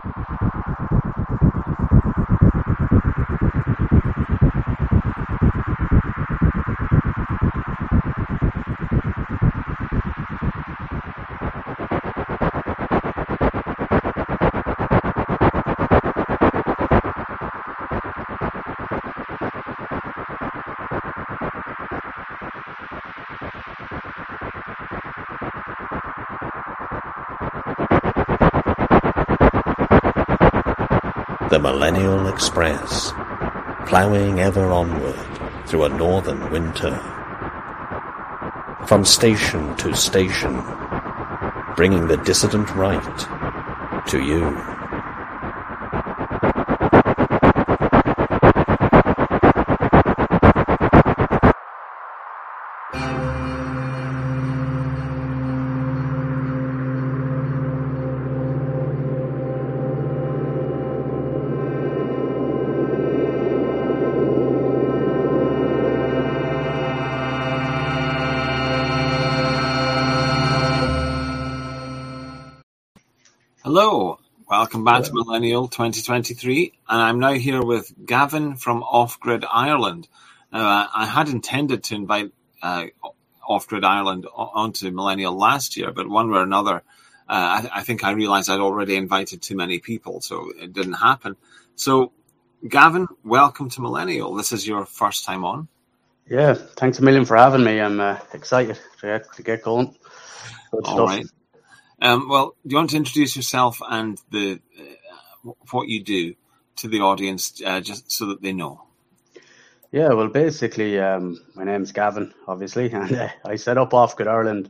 The Millennial Express, ploughing ever onward through a northern winter. From station to station, bringing the dissident right to you. Hello, welcome back to Millennial 2023, and I'm now here with Gavin from Off-Grid Ireland. I had intended to invite Off-Grid Ireland onto Millennial last year, but one way or another, I think I realised I'd already invited too many people, so it didn't happen. So, Gavin, welcome to Millennial. This is your first time on. Yeah, thanks a million for having me. I'm excited to get going. Good All stuff. right. Well, do you want to introduce yourself and the what you do to the audience, just so that they know? Yeah, well, basically, my name's Gavin, obviously, and I set up Off-Grid Ireland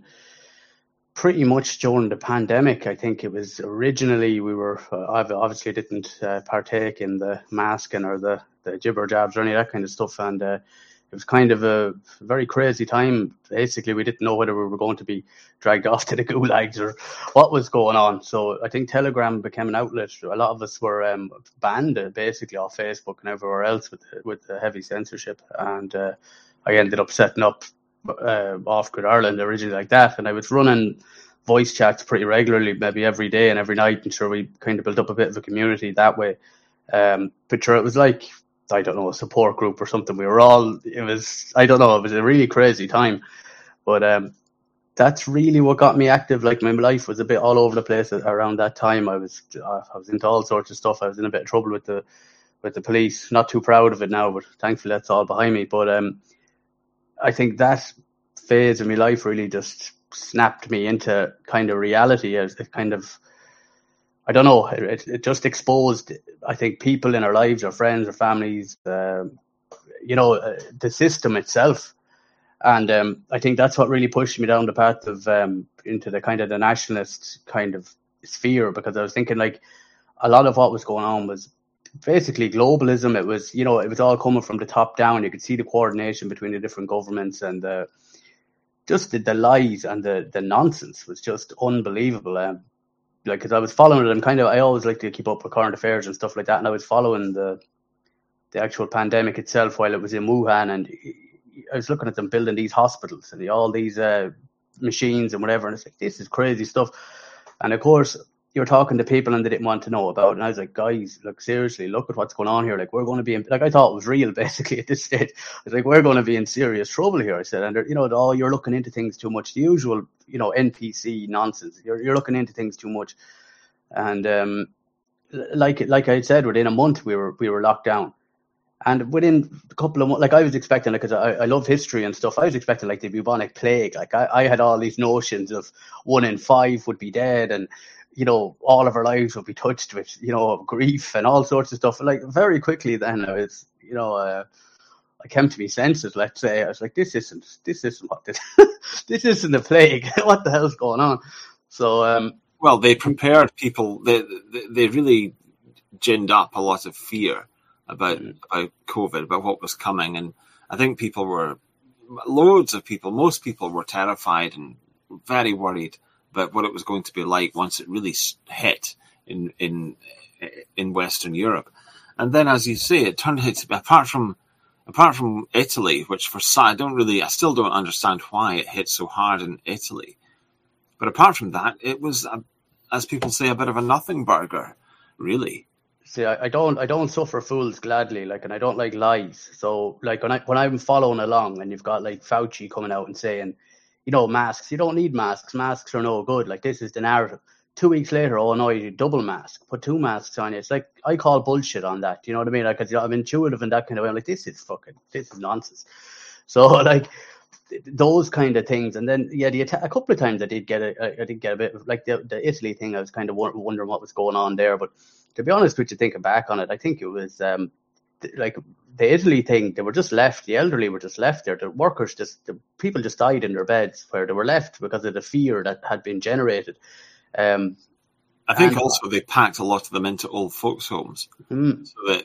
pretty much during the pandemic. I think it was originally I obviously didn't partake in the masking or the jibber jabs or any of that kind of stuff, and it was kind of a very crazy time. Basically, we didn't know whether we were going to be dragged off to the gulags or what was going on. So I think Telegram became an outlet. A lot of us were banned basically off Facebook and everywhere else with the heavy censorship. And I ended up setting up Off-Grid Ireland originally like that. And I was running voice chats pretty regularly, maybe every day and every night. And sure, we kind of built up a bit of a community that way. But sure, it was like, I don't know, a support group or something. It was a really crazy time. But that's really what got me active. Like, my life was a bit all over the place around that time. I was into all sorts of stuff. I was in a bit of trouble with the police. Not too proud of it now, but thankfully that's all behind me. But I think that phase of my life really just snapped me into kind of reality. As it kind of, I don't know, it just exposed, I think, people in our lives, our friends, our families, the system itself. And I think that's what really pushed me down the path of into the kind of the nationalist kind of sphere, because I was thinking, like, a lot of what was going on was basically globalism. It was, it was all coming from the top down. You could see the coordination between the different governments, and just the lies and the nonsense was just unbelievable. Like, because I was following it, I always like to keep up with current affairs and stuff like that, and I was following the actual pandemic itself while it was in Wuhan, and I was looking at them building these hospitals and all these machines and whatever, and it's like, this is crazy stuff. And of course, you're talking to people and they didn't want to know about it, and I was like, guys, look, seriously, look at what's going on here. Like, we're going to be in, like, I thought it was real basically at this stage. I was like, we're going to be in serious trouble here, I said. And you're looking into things too much, the usual NPC nonsense. You're looking into things too much. And like I said, within a month we were locked down. And within a couple of months, like, I was expecting, like, because I love history and stuff, I was expecting, like, the bubonic plague. Like, I had all these notions of 1 in 5 would be dead, and all of our lives would be touched with, grief and all sorts of stuff. Like, very quickly then, I was, I came to my senses, let's say. I was like, this isn't what this isn't the plague. What the hell's going on? So, well, they prepared people. They really ginned up a lot of fear about COVID, about what was coming. And I think most people were terrified and very worried about what it was going to be like once it really hit in Western Europe. And then, as you say, it turned out to be, apart from Italy, which I still don't understand why it hit so hard in Italy. But apart from that, it was, as people say, a bit of a nothing burger really. See, I don't suffer fools gladly, like, and I don't like lies. So, like, when I'm following along, and you've got like Fauci coming out and saying, masks, you don't need masks. Masks are no good. Like, this is the narrative. 2 weeks later, oh no, you need double mask. Put 2 masks on you. It's like, I call bullshit on that. You know what I mean? Like, 'cause, I'm intuitive in that kind of way. I'm like, this is nonsense. So, like, those kind of things. And then, yeah, a couple of times I did get a bit of, like, the Italy thing. I was kind of wondering what was going on there. But to be honest with you, thinking back on it, I think it was like the Italy thing. They were just left. The elderly were just left there. The workers the people just died in their beds where they were left because of the fear that had been generated. I think also they packed a lot of them into old folks' homes, so that,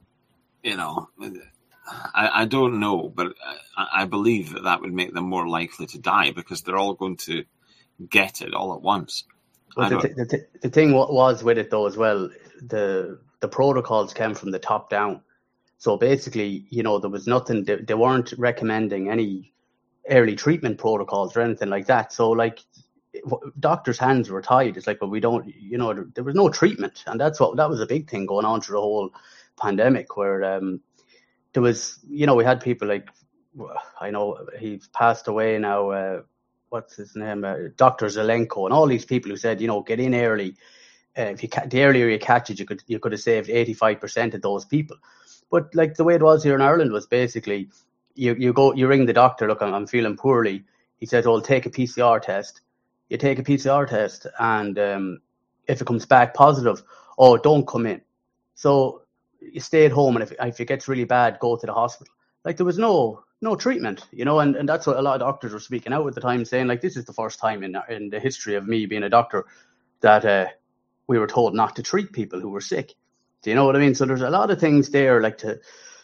I don't know, but I believe that would make them more likely to die because they're all going to get it all at once. Well, the thing was with it though as well, the protocols came from the top down. So basically, there was nothing. They weren't recommending any early treatment protocols or anything like that. So, like, doctors' hands were tied. It's like, well, we don't, there was no treatment, and that was a big thing going on through the whole pandemic, where there was, we had people like, I know he's passed away now. What's his name? Dr. Zelenko, and all these people who said, get in early. The earlier you catch it, you could have saved 85% of those people. But like the way it was here in Ireland was basically, you ring the doctor. Look, I'm feeling poorly. He says, "Oh, take a PCR test." You take a PCR test, and if it comes back positive, oh, don't come in. So you stay at home, and if it gets really bad, go to the hospital. Like, there was no treatment, and that's what a lot of doctors were speaking out at the time, saying, like, this is the first time in the history of me being a doctor that we were told not to treat people who were sick. Do you know what I mean? So there's a lot of things there, like, to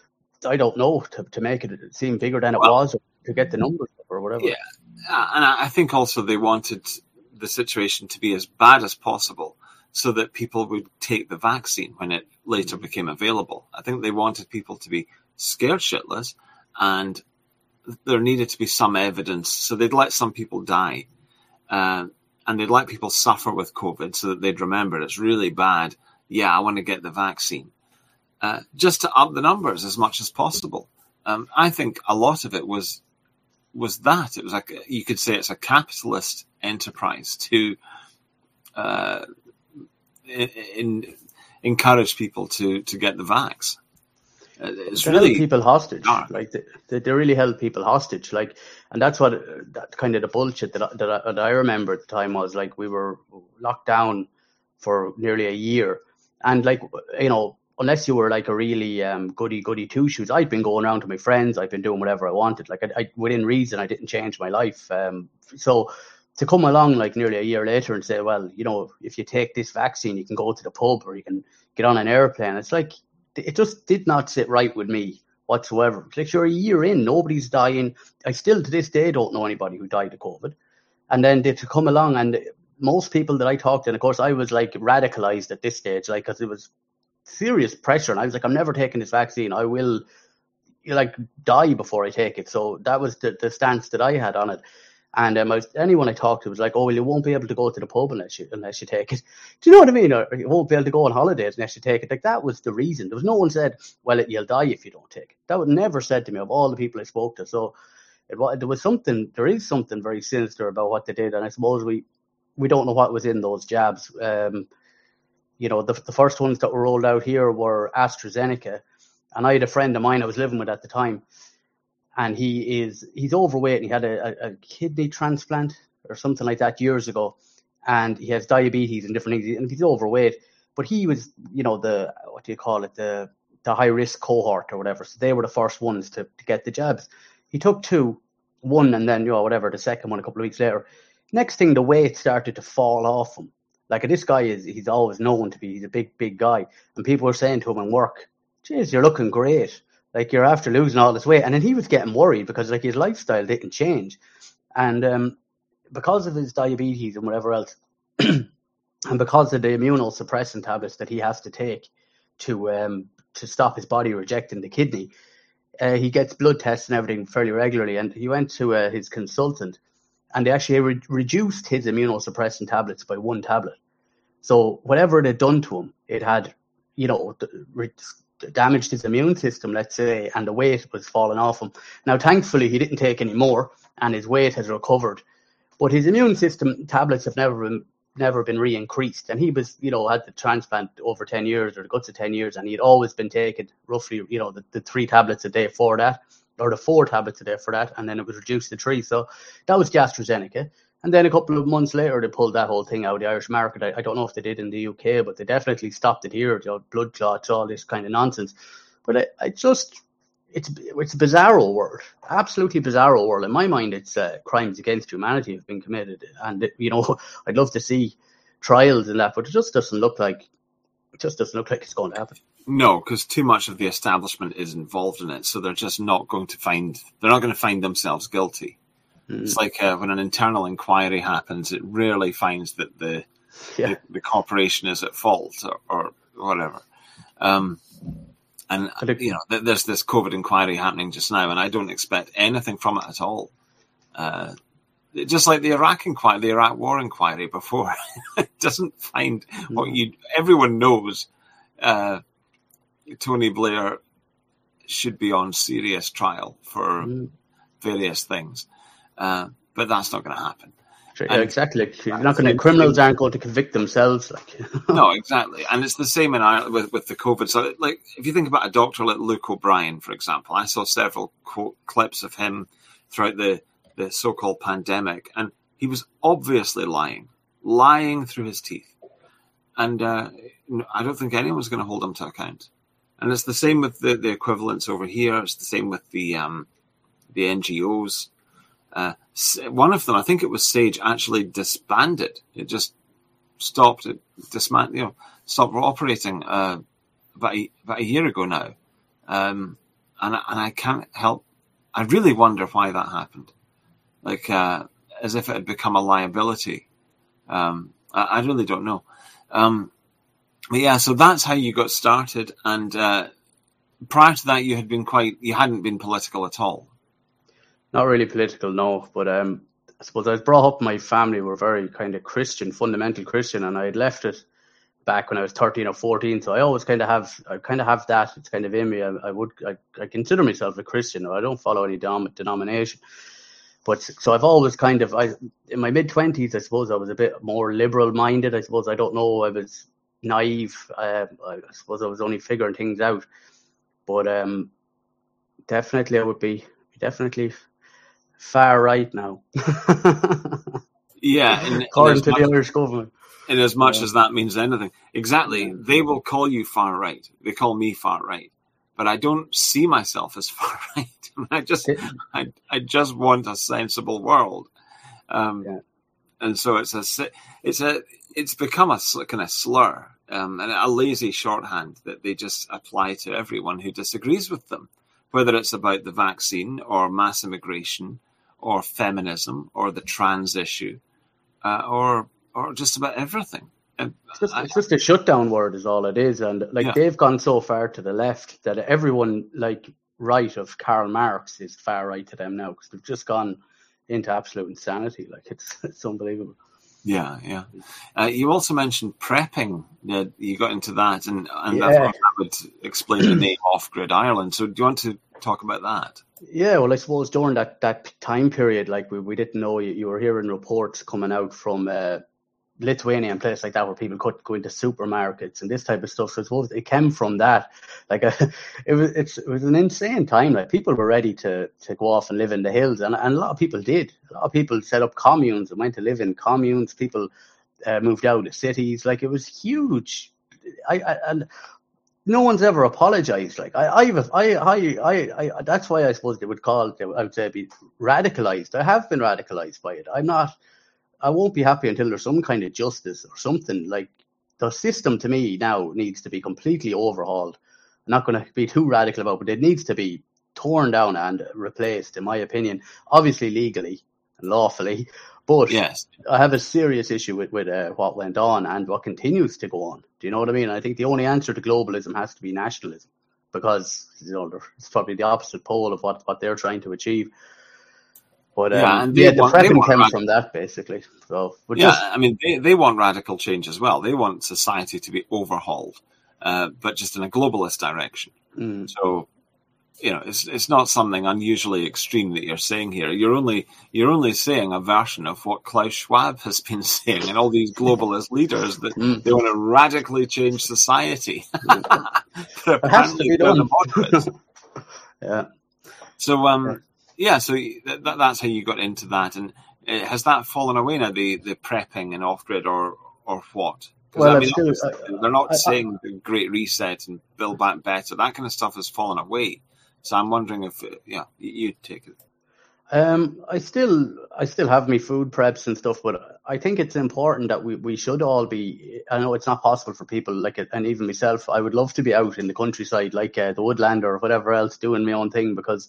make it seem bigger than it was, or to get the numbers up or whatever. Yeah, and I think also they wanted the situation to be as bad as possible so that people would take the vaccine when it later became available. I think they wanted people to be scared shitless, and there needed to be some evidence. So they'd let some people die, and they'd let people suffer with COVID so that they'd remember it's really bad. Yeah, I want to get the vaccine. Just to up the numbers as much as possible. I think a lot of it was that. It was like, you could say it's a capitalist enterprise to encourage people to get the vax. It's really held people hostage. Like, they really held people hostage. Like, and that's what that kind of the bullshit that I remember at the time was. Like, we were locked down for nearly a year, and, like, unless you were like a really goody two shoes, I'd been going around to my friends. I'd been doing whatever I wanted. Like, I within reason, I didn't change my life. So to come along like nearly a year later and say, well, if you take this vaccine, you can go to the pub or you can get on an airplane. It's like, it just did not sit right with me whatsoever. Like, you're a year in, nobody's dying. I still to this day don't know anybody who died of COVID. And then to come along, and most people that I talked to, and of course I was like radicalized at this stage, like, because it was serious pressure, and I was like, I'm never taking this vaccine. I will die before I take it. So that was the stance that I had on it. And anyone I talked to was like, oh, well, you won't be able to go to the pub unless you take it. Do you know what I mean? Or you won't be able to go on holidays unless you take it. Like, that was the reason. There was no one said, well, you'll die if you don't take it. That was never said to me of all the people I spoke to. So there is something very sinister about what they did. And I suppose we don't know what was in those jabs. The first ones that were rolled out here were AstraZeneca. And I had a friend of mine I was living with at the time. And he's overweight, and he had a kidney transplant or something like that years ago. And he has diabetes and different things, and he's overweight. But he was, the high risk cohort or whatever. So they were the first ones to get the jabs. He took one, and then, the second one a couple of weeks later. Next thing, the weight started to fall off him. Like, this guy he's always known to be, he's a big guy. And people were saying to him in work, geez, you're looking great. Like, you're after losing all this weight. And then he was getting worried because, like, his lifestyle didn't change. And because of his diabetes and whatever else, and because of the immunosuppressant tablets that he has to take to stop his body rejecting the kidney, he gets blood tests and everything fairly regularly. And he went to his consultant, and they actually reduced his immunosuppressant tablets by one tablet. So whatever it had done to him, it had, damaged his immune system, let's say, and the weight was falling off him. Now, thankfully, he didn't take any more, and his weight has recovered. But his immune system tablets have never been re-increased, and he was, had the transplant over 10 years, or the guts of 10 years, and he'd always been taking roughly, the 3 tablets a day for that, or the 4 tablets a day for that, and then it was reduced to 3. So that was the AstraZeneca. And then a couple of months later, they pulled that whole thing out of the Irish market. I don't know if they did in the UK, but they definitely stopped it here. Blood clots, all this kind of nonsense. But it's a bizarro world, absolutely bizarro world. In my mind, it's crimes against humanity have been committed, and I'd love to see trials and that, but it just doesn't look like it's going to happen. No, because too much of the establishment is involved in it, so they're just not going to find themselves guilty. It's like when an internal inquiry happens, it rarely finds that the corporation is at fault or whatever. There's this COVID inquiry happening just now, and I don't expect anything from it at all. Just like the Iraq War inquiry before, it doesn't find everyone knows. Tony Blair should be on serious trial for various things. But that's not going to happen. Yeah, exactly. Criminals aren't going to convict themselves. No, exactly. And it's the same in Ireland with the COVID. So, if you think about a doctor like Luke O'Brien, for example, I saw several clips of him throughout the so-called pandemic, and he was obviously lying through his teeth. And I don't think anyone's going to hold him to account. And it's the same with the equivalents over here. It's the same with the NGOs. One of them, I think it was Sage, actually disbanded. It just stopped. Stopped operating about a year ago now. And I can't help. I really wonder why that happened. As if it had become a liability. I really don't know. But yeah, so that's how you got started. And prior to that, you hadn't been political at all. Not really political, no. But I suppose I was brought up, my family were very kind of Christian, fundamental Christian, and I had left it back when I was 13 or 14. So I always kind of have that. It's kind of in me. I consider myself a Christian. I don't follow any denomination. But so I've always in my mid-20s, I suppose I was a bit more liberal-minded. I suppose, I don't know, I was naive. I suppose I was only figuring things out. But definitely I would be far right now. Yeah. According to the Irish government. In as much as that means anything. Exactly. They will call you far right. They call me far right. But I don't see myself as far right. I just want a sensible world. And so it's become a kind of slur, and a lazy shorthand that they just apply to everyone who disagrees with them, whether it's about the vaccine or mass immigration or feminism or the trans issue, or just about everything. It's just a shutdown word is all it is. And they've gone so far to the left that everyone right of Karl Marx is far right to them now, because they've just gone into absolute insanity. It's unbelievable. Yeah. You also mentioned prepping. You got into that, and I thought that would explain the name Off Grid Ireland. So do you want to talk about that? Yeah, well, I suppose during that time period, we didn't know, you were hearing reports coming out from Lithuania and places like that where people could go into supermarkets and this type of stuff. So I suppose it came from that. It was an insane time. People were ready to go off and live in the hills, and a lot of people did. A lot of people set up communes and went to live in communes. People moved out of cities. It was huge. And no one's ever apologized. That's why I suppose they would call it, I would say, be radicalized. I have been radicalized by it. I won't be happy until there's some kind of justice or something. The system to me now needs to be completely overhauled. I'm not going to be too radical about it, but it needs to be torn down and replaced, in my opinion, obviously legally and lawfully. But yes, I have a serious issue with what went on and what continues to go on. Do you know what I mean? I think the only answer to globalism has to be nationalism, because it's probably the opposite pole of what they're trying to achieve. But and the prepping came from that, basically. So I mean, they want radical change as well. They want society to be overhauled, but just in a globalist direction. So, it's not something unusually extreme that you're saying here. You're only saying a version of what Klaus Schwab has been saying, and all these globalist leaders that they want to radically change society. But apparently they're the moderates. Yeah. So, so that's how you got into that, and has that fallen away now? The prepping and off-grid, or what? Well, they're not saying the Great Reset and Build Back Better. That kind of stuff has fallen away. So I'm wondering if you take it. I still have me food preps and stuff, but I think it's important that we should all be. I know it's not possible for people like it, and even myself. I would love to be out in the countryside, like the woodland or whatever else, doing my own thing, because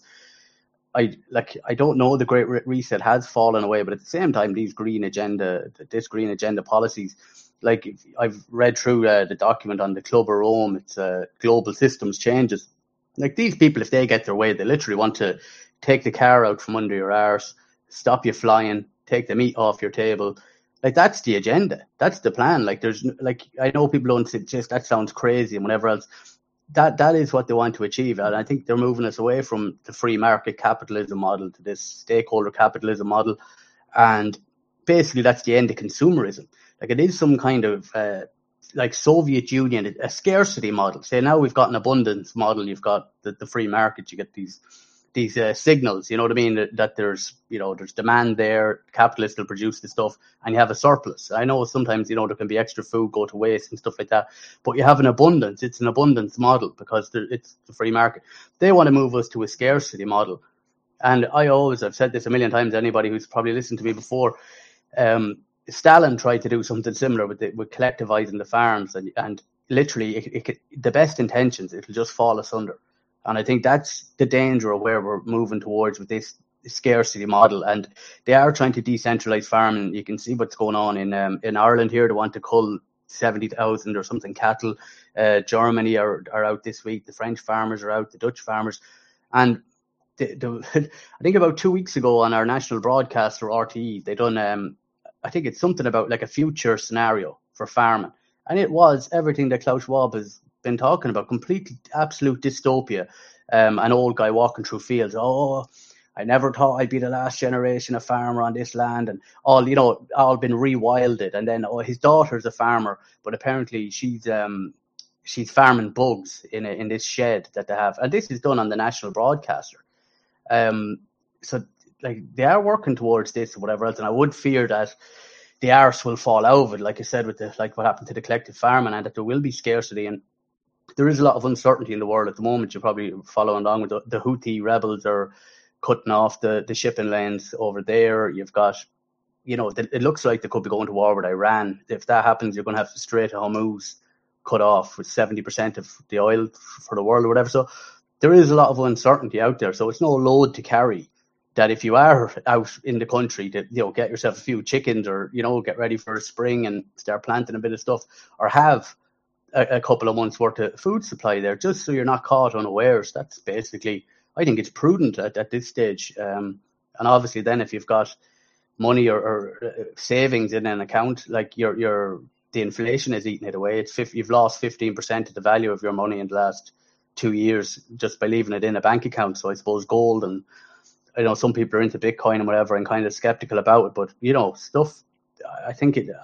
I don't know, the Great Reset has fallen away, but at the same time, this green agenda policies. Like, I've read through the document on the Club of Rome. It's global systems changes. Like, these people, if they get their way, they literally want to take the car out from under your arse, stop you flying, take the meat off your table. Like, that's the agenda. That's the plan. Like, I know people don't suggest that sounds crazy and whatever else. That is what they want to achieve. And I think they're moving us away from the free market capitalism model to this stakeholder capitalism model. And basically, that's the end of consumerism. Like, it is some kind of like Soviet Union, a scarcity model. Say now we've got an abundance model. You've got the free market. You get these signals. You know what I mean? That there's demand there. Capitalists will produce the stuff, and you have a surplus. I know sometimes there can be extra food go to waste and stuff like that, but you have an abundance. It's an abundance model because it's the free market. They want to move us to a scarcity model, and I've said this a million times. Anybody who's probably listened to me before. Stalin tried to do something similar with collectivizing the farms, and literally the best intentions, it'll just fall asunder. And I think that's the danger of where we're moving towards with this scarcity model. And they are trying to decentralize farming. You can see what's going on in Ireland here. They want to cull 70,000 or something cattle. Germany are out this week. The French farmers are out. The Dutch farmers. And I think about 2 weeks ago on our national broadcaster RTE, they done I think it's something about like a future scenario for farming. And it was everything that Klaus Schwab has been talking about, complete, absolute dystopia. An old guy walking through fields. Oh, I never thought I'd be the last generation of farmer on this land, and all been rewilded. And then his daughter's a farmer, but apparently she's farming bugs in this shed that they have. And this is done on the national broadcaster. So like they are working towards this or whatever else, and I would fear that the arse will fall out of it, like I said, with what happened to the collective farming, and that there will be scarcity. And there is a lot of uncertainty in the world at the moment. You're probably following along with the Houthi rebels are cutting off the shipping lanes over there. You've got, it looks like they could be going to war with Iran. If that happens, you're going to have the Strait of Hormuz cut off with 70% of the oil for the world or whatever. So there is a lot of uncertainty out there. So it's no load to carry that if you are out in the country to, get yourself a few chickens or, get ready for spring and start planting a bit of stuff, or have a couple of months worth of food supply there, just so you're not caught unawares. That's basically, I think it's prudent at this stage. And obviously then if you've got money or savings in an account, like the inflation is eating it away. You've lost 15% of the value of your money in the last 2 years just by leaving it in a bank account. So I suppose gold, and I know some people are into Bitcoin and whatever and kind of skeptical about it, but stuff, I think it'd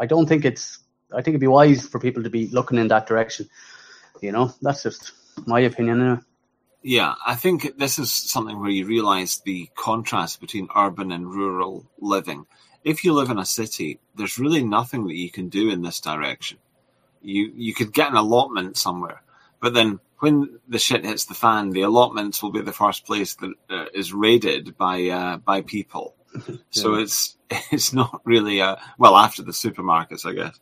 be wise for people to be looking in that direction. That's just my opinion. Yeah, I think this is something where you realize the contrast between urban and rural living. If you live in a city, there's really nothing that you can do in this direction. You could get an allotment somewhere, but then when the shit hits the fan, the allotments will be the first place that is raided by people. Yeah. So it's not really after the supermarkets, I guess.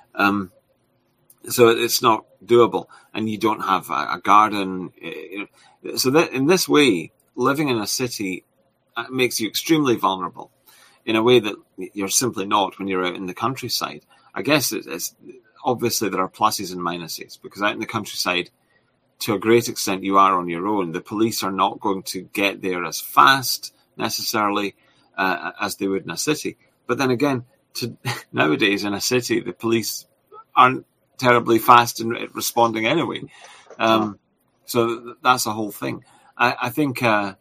So it's not doable, and you don't have a garden. So that in this way, living in a city makes you extremely vulnerable in a way that you're simply not when you're out in the countryside. I guess it's obviously there are pluses and minuses, because out in the countryside, to a great extent, you are on your own. The police are not going to get there as fast necessarily. as they would in a city. But then again, nowadays in a city, the police aren't terribly fast in responding anyway. So that's a whole thing. I think that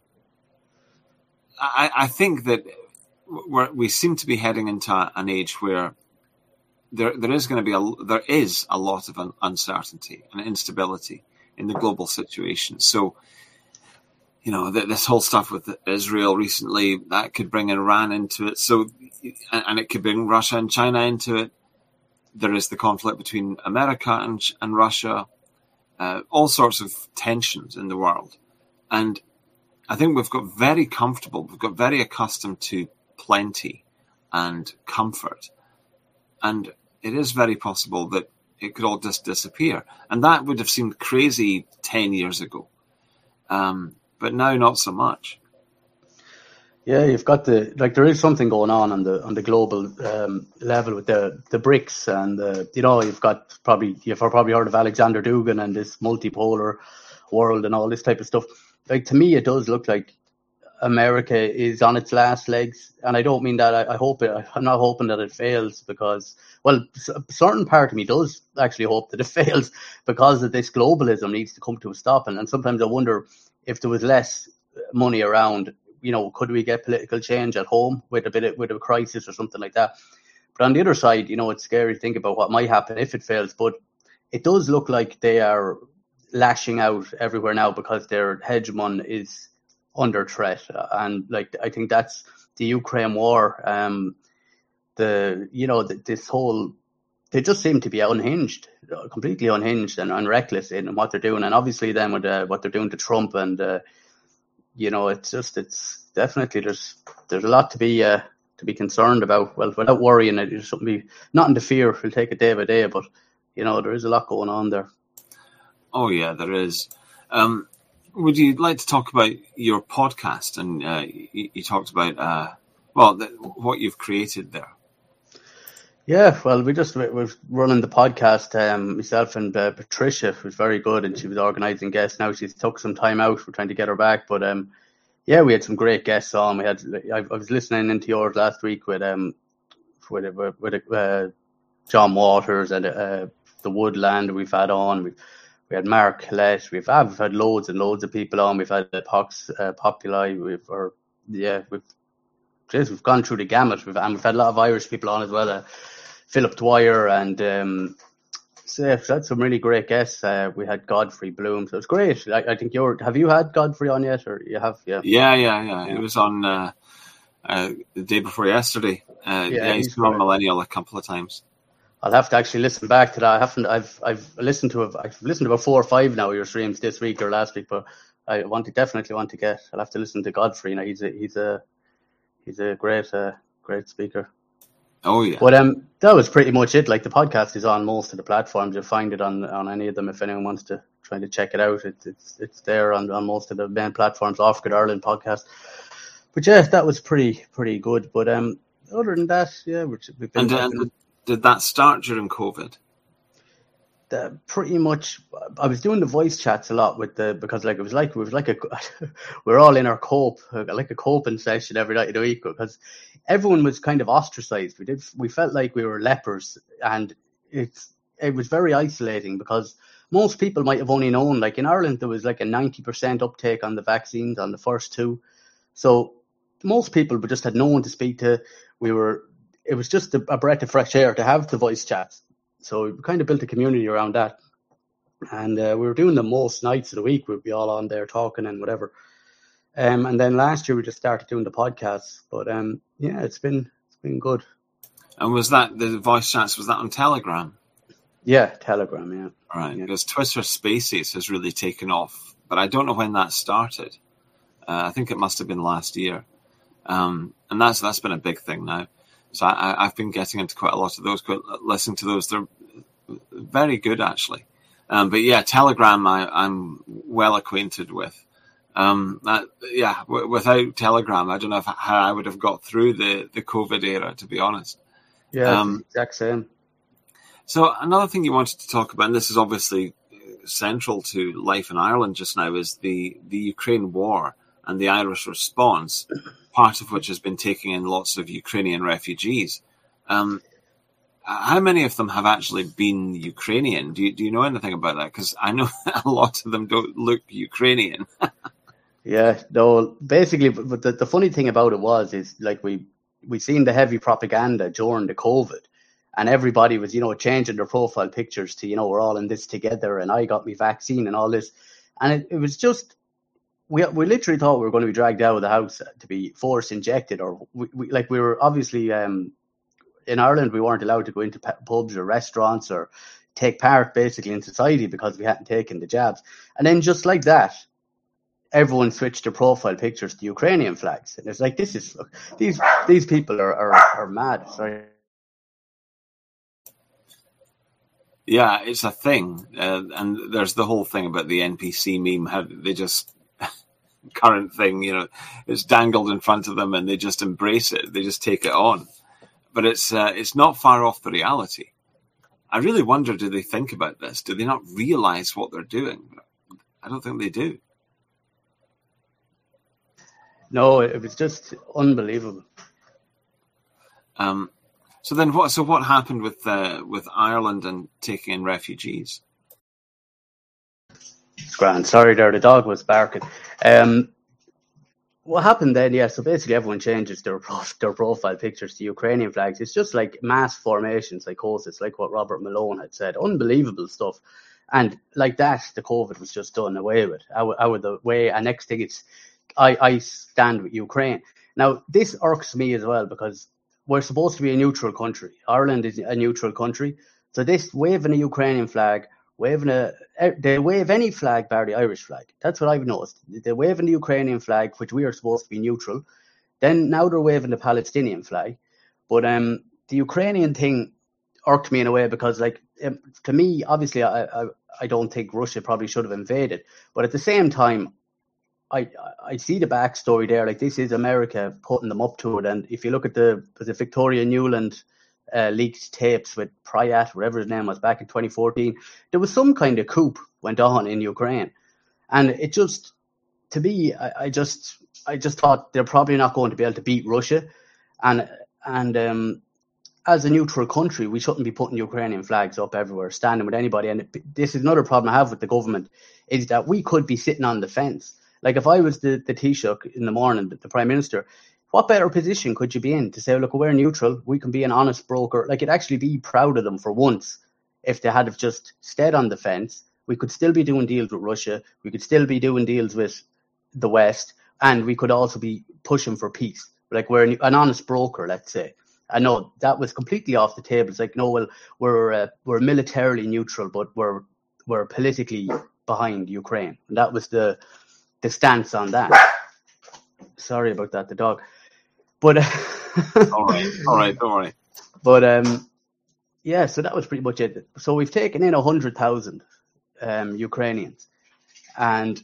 we seem to be heading into an age where there is a lot of uncertainty and instability in the global situation. So, this whole stuff with Israel recently, that could bring Iran into it. So, and it could bring Russia and China into it. There is the conflict between America and Russia, all sorts of tensions in the world. And I think we've got very comfortable, we've got very accustomed to plenty and comfort. And it is very possible that it could all just disappear. And that would have seemed crazy 10 years ago. But now not so much. Yeah, you've got there is something going on the global level with the BRICS, and you've probably heard of Alexander Dugin and this multipolar world and all this type of stuff. Like, to me, it does look like America is on its last legs, and I don't mean that. I'm not hoping that it fails, because, well, a certain part of me does actually hope that it fails, because of this globalism needs to come to a stop. And sometimes I wonder if there was less money around, could we get political change at home with a crisis or something like that? But on the other side, it's scary to think about what might happen if it fails. But it does look like they are lashing out everywhere now, because their hegemon is under threat. And I think that's the Ukraine war. This whole, they just seem to be unhinged, completely unhinged and reckless in what they're doing. And obviously then with what they're doing to Trump, and it's definitely there's a lot to be concerned about. Well, without worrying, there's something nothing to fear. We'll take it day by day, but there is a lot going on there. Oh yeah, there is. Would you like to talk about your podcast? And you talked about what you've created there. Yeah, well, we're running the podcast. Myself and Patricia, who's very good, and she was organising guests. Now she's took some time out. We're trying to get her back, but we had some great guests on. I was listening into yours last week with John Waters and the Woodland. We've had on. We had Mark Collette. We've had loads and loads of people on. We've had Pox Populi. We've gone through the gamut. We've had a lot of Irish people on as well. Philip Dwyer, and we've had some really great guests. We had Godfrey Bloom, so it's great. I think have you had Godfrey on yet, or you have? Yeah. He was on the day before yesterday. He's been on Millennial a couple of times. I'll have to actually listen back to that. I've listened to about 4 or 5 now your streams this week or last week, but I definitely want to get. I'll have to listen to Godfrey. He's a great speaker. Oh yeah. But that was pretty much it. Like, the podcast is on most of the platforms. You'll find it on any of them if anyone wants to try to check it out. It's there on most of the main platforms. Off Grid Ireland podcast. But yeah, that was pretty good. But other than that, yeah, we've been. And did that start during COVID? Pretty much. I was doing the voice chats a lot because it was like we're all in our like a coping session every night of the week, because everyone was kind of ostracized. We felt like we were lepers, and it was very isolating, because most people might have only known, like in Ireland, there was like a 90% uptake on the vaccines on the first 2. So most people just had no one to speak to. It was just a breath of fresh air to have the voice chats. So we kind of built a community around that. And we were doing them most nights of the week. We'd be all on there talking and whatever. And then last year we just started doing the podcasts. But it's been good. And was that the voice chats? Was that on Telegram? Yeah, Telegram. Yeah. All right. Yeah. Because Twitter Spaces has really taken off, but I don't know when that started. I think it must have been last year. And that's been a big thing now. So I've been getting into quite a lot of those, listening to those. They're very good, actually. But yeah, Telegram I'm well acquainted with. Without Telegram, I don't know how I would have got through the COVID era, to be honest. Yeah, exact same. So another thing you wanted to talk about, and this is obviously central to life in Ireland just now, is the Ukraine war. and the Irish response, part of which has been taking in lots of Ukrainian refugees. How many of them have actually been Ukrainian? Do you know anything about that? Because I know a lot of them don't look Ukrainian. Yeah, no, basically, but the funny thing about it is like we seen the heavy propaganda during the COVID, and everybody was, changing their profile pictures to, we're all in this together, and I got my vaccine and all this. And it was just, we literally thought we were going to be dragged out of the house to be force injected, or we were obviously, in Ireland, we weren't allowed to go into pubs or restaurants or take part basically in society because we hadn't taken the jabs. And then just like that, everyone switched their profile pictures to Ukrainian flags. And it's like, these people are mad. Sorry. Yeah, it's a thing. And there's the whole thing about the NPC meme, how they just, current thing, it's dangled in front of them and they just embrace it. They just take it on. But it's not far off the reality. I really wonder, do they think about this? Do they not realize what they're doing? I don't think they do. No, it was just unbelievable. So then, what happened with Ireland and taking in refugees? It's grand. Sorry, there, the dog was barking. What happened then? Yeah, so basically everyone changes their profile pictures to Ukrainian flags. It's just like mass formation psychosis, like what Robert Malone had said. Unbelievable stuff. And like that, the COVID was just done away with. Out of the way. And next thing, it's I stand with Ukraine. Now, this irks me as well because we're supposed to be a neutral country. Ireland is a neutral country. So this waving a Ukrainian flag, they wave any flag bar the Irish flag. That's what I've noticed. They're waving the Ukrainian flag, which we are supposed to be neutral. Then now they're waving the Palestinian flag. But the Ukrainian thing irked me in a way because, to me, obviously, I don't think Russia probably should have invaded. But at the same time, I see the backstory there. Like, this is America putting them up to it. And if you look at the Victoria Nuland leaked tapes with Prayat, whatever his name was, back in 2014, there was some kind of coup went on in Ukraine. And it just, to me, I just thought they're probably not going to be able to beat Russia. And as a neutral country, we shouldn't be putting Ukrainian flags up everywhere, standing with anybody. And this is another problem I have with the government, is that we could be sitting on the fence. Like, if I was the Taoiseach in the morning, the Prime Minister, what better position could you be in to say, look, we're neutral, we can be an honest broker? Like, it'd actually be proud of them for once if they had have just stayed on the fence. We could still be doing deals with Russia. We could still be doing deals with the West. And we could also be pushing for peace. Like, we're an honest broker, let's say. I know that was completely off the table. It's like, no, well, we're militarily neutral, but we're politically behind Ukraine. And that was the stance on that. Sorry about that, the dog. But all right, don't worry. But yeah, so that was pretty much it. So we've taken in 100,000 Ukrainians, and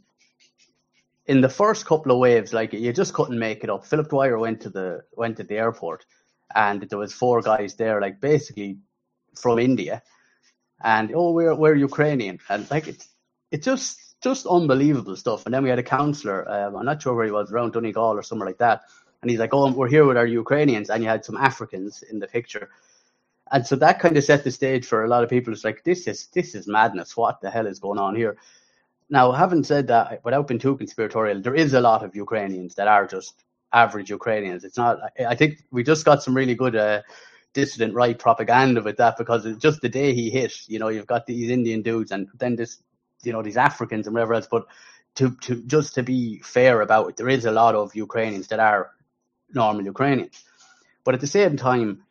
in the first couple of waves, like, you just couldn't make it up. Philip Dwyer went to the airport, and there was 4 guys there, like, basically from India, and we're Ukrainian, and like it's just unbelievable stuff. And then we had a councillor, I'm not sure where he was, around Donegal or somewhere like that. And he's like, oh, we're here with our Ukrainians. And you had some Africans in the picture. And so that kind of set the stage for a lot of people. It's like, this is madness. What the hell is going on here? Now, having said that, without being too conspiratorial, there is a lot of Ukrainians that are just average Ukrainians. It's not, I think we just got some really good dissident right propaganda with that, because it's just the day he hit, you've got these Indian dudes and then this, these Africans and whatever else. But to be fair about it, there is a lot of Ukrainians that are normal Ukrainians. But at the same time,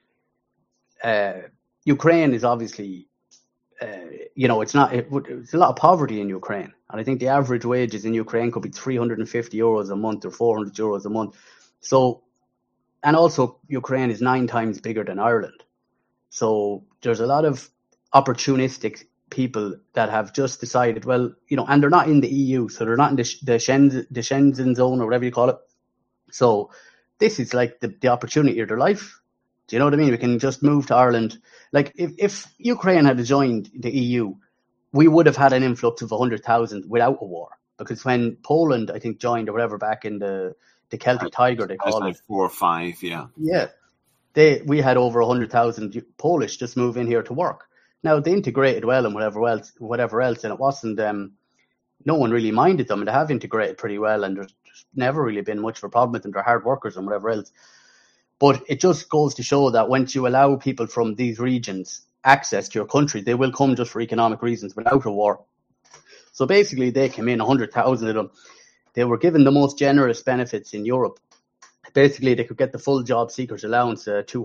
Ukraine is obviously, it's a lot of poverty in Ukraine. And I think the average wages in Ukraine could be 350 euros a month or 400 euros a month. So, and also Ukraine is 9 times bigger than Ireland. So there's a lot of opportunistic people that have just decided, well, and they're not in the EU, so they're not in the Schengen zone or whatever you call it. So this is like the opportunity of their life. Do you know what I mean? We can just move to Ireland. Like, if Ukraine had joined the EU, we would have had an influx of 100,000 without a war. because when Poland, I think, joined or whatever back in the Celtic Tiger, they called it. 4 or 5, yeah. Yeah. We had over 100,000 Polish just move in here to work. Now, they integrated well and whatever else, and it wasn't, no one really minded them, and they have integrated pretty well, and there's never really been much of a problem with them. They're hard workers and whatever else. But it just goes to show that once you allow people from these regions access to your country, they will come just for economic reasons without a war. So basically, they came in, 100,000 of them. They were given the most generous benefits in Europe. Basically, they could get the full job seekers allowance,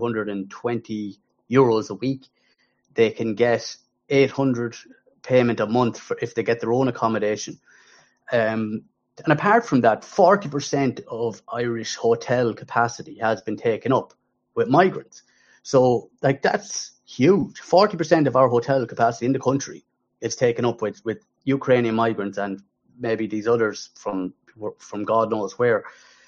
220 euros a week. They can get 800 payment a month if they get their own accommodation. And apart from that, 40% of Irish hotel capacity has been taken up with migrants. So, like, that's huge. 40% of our hotel capacity in the country is taken up with Ukrainian migrants and maybe these others from God knows where,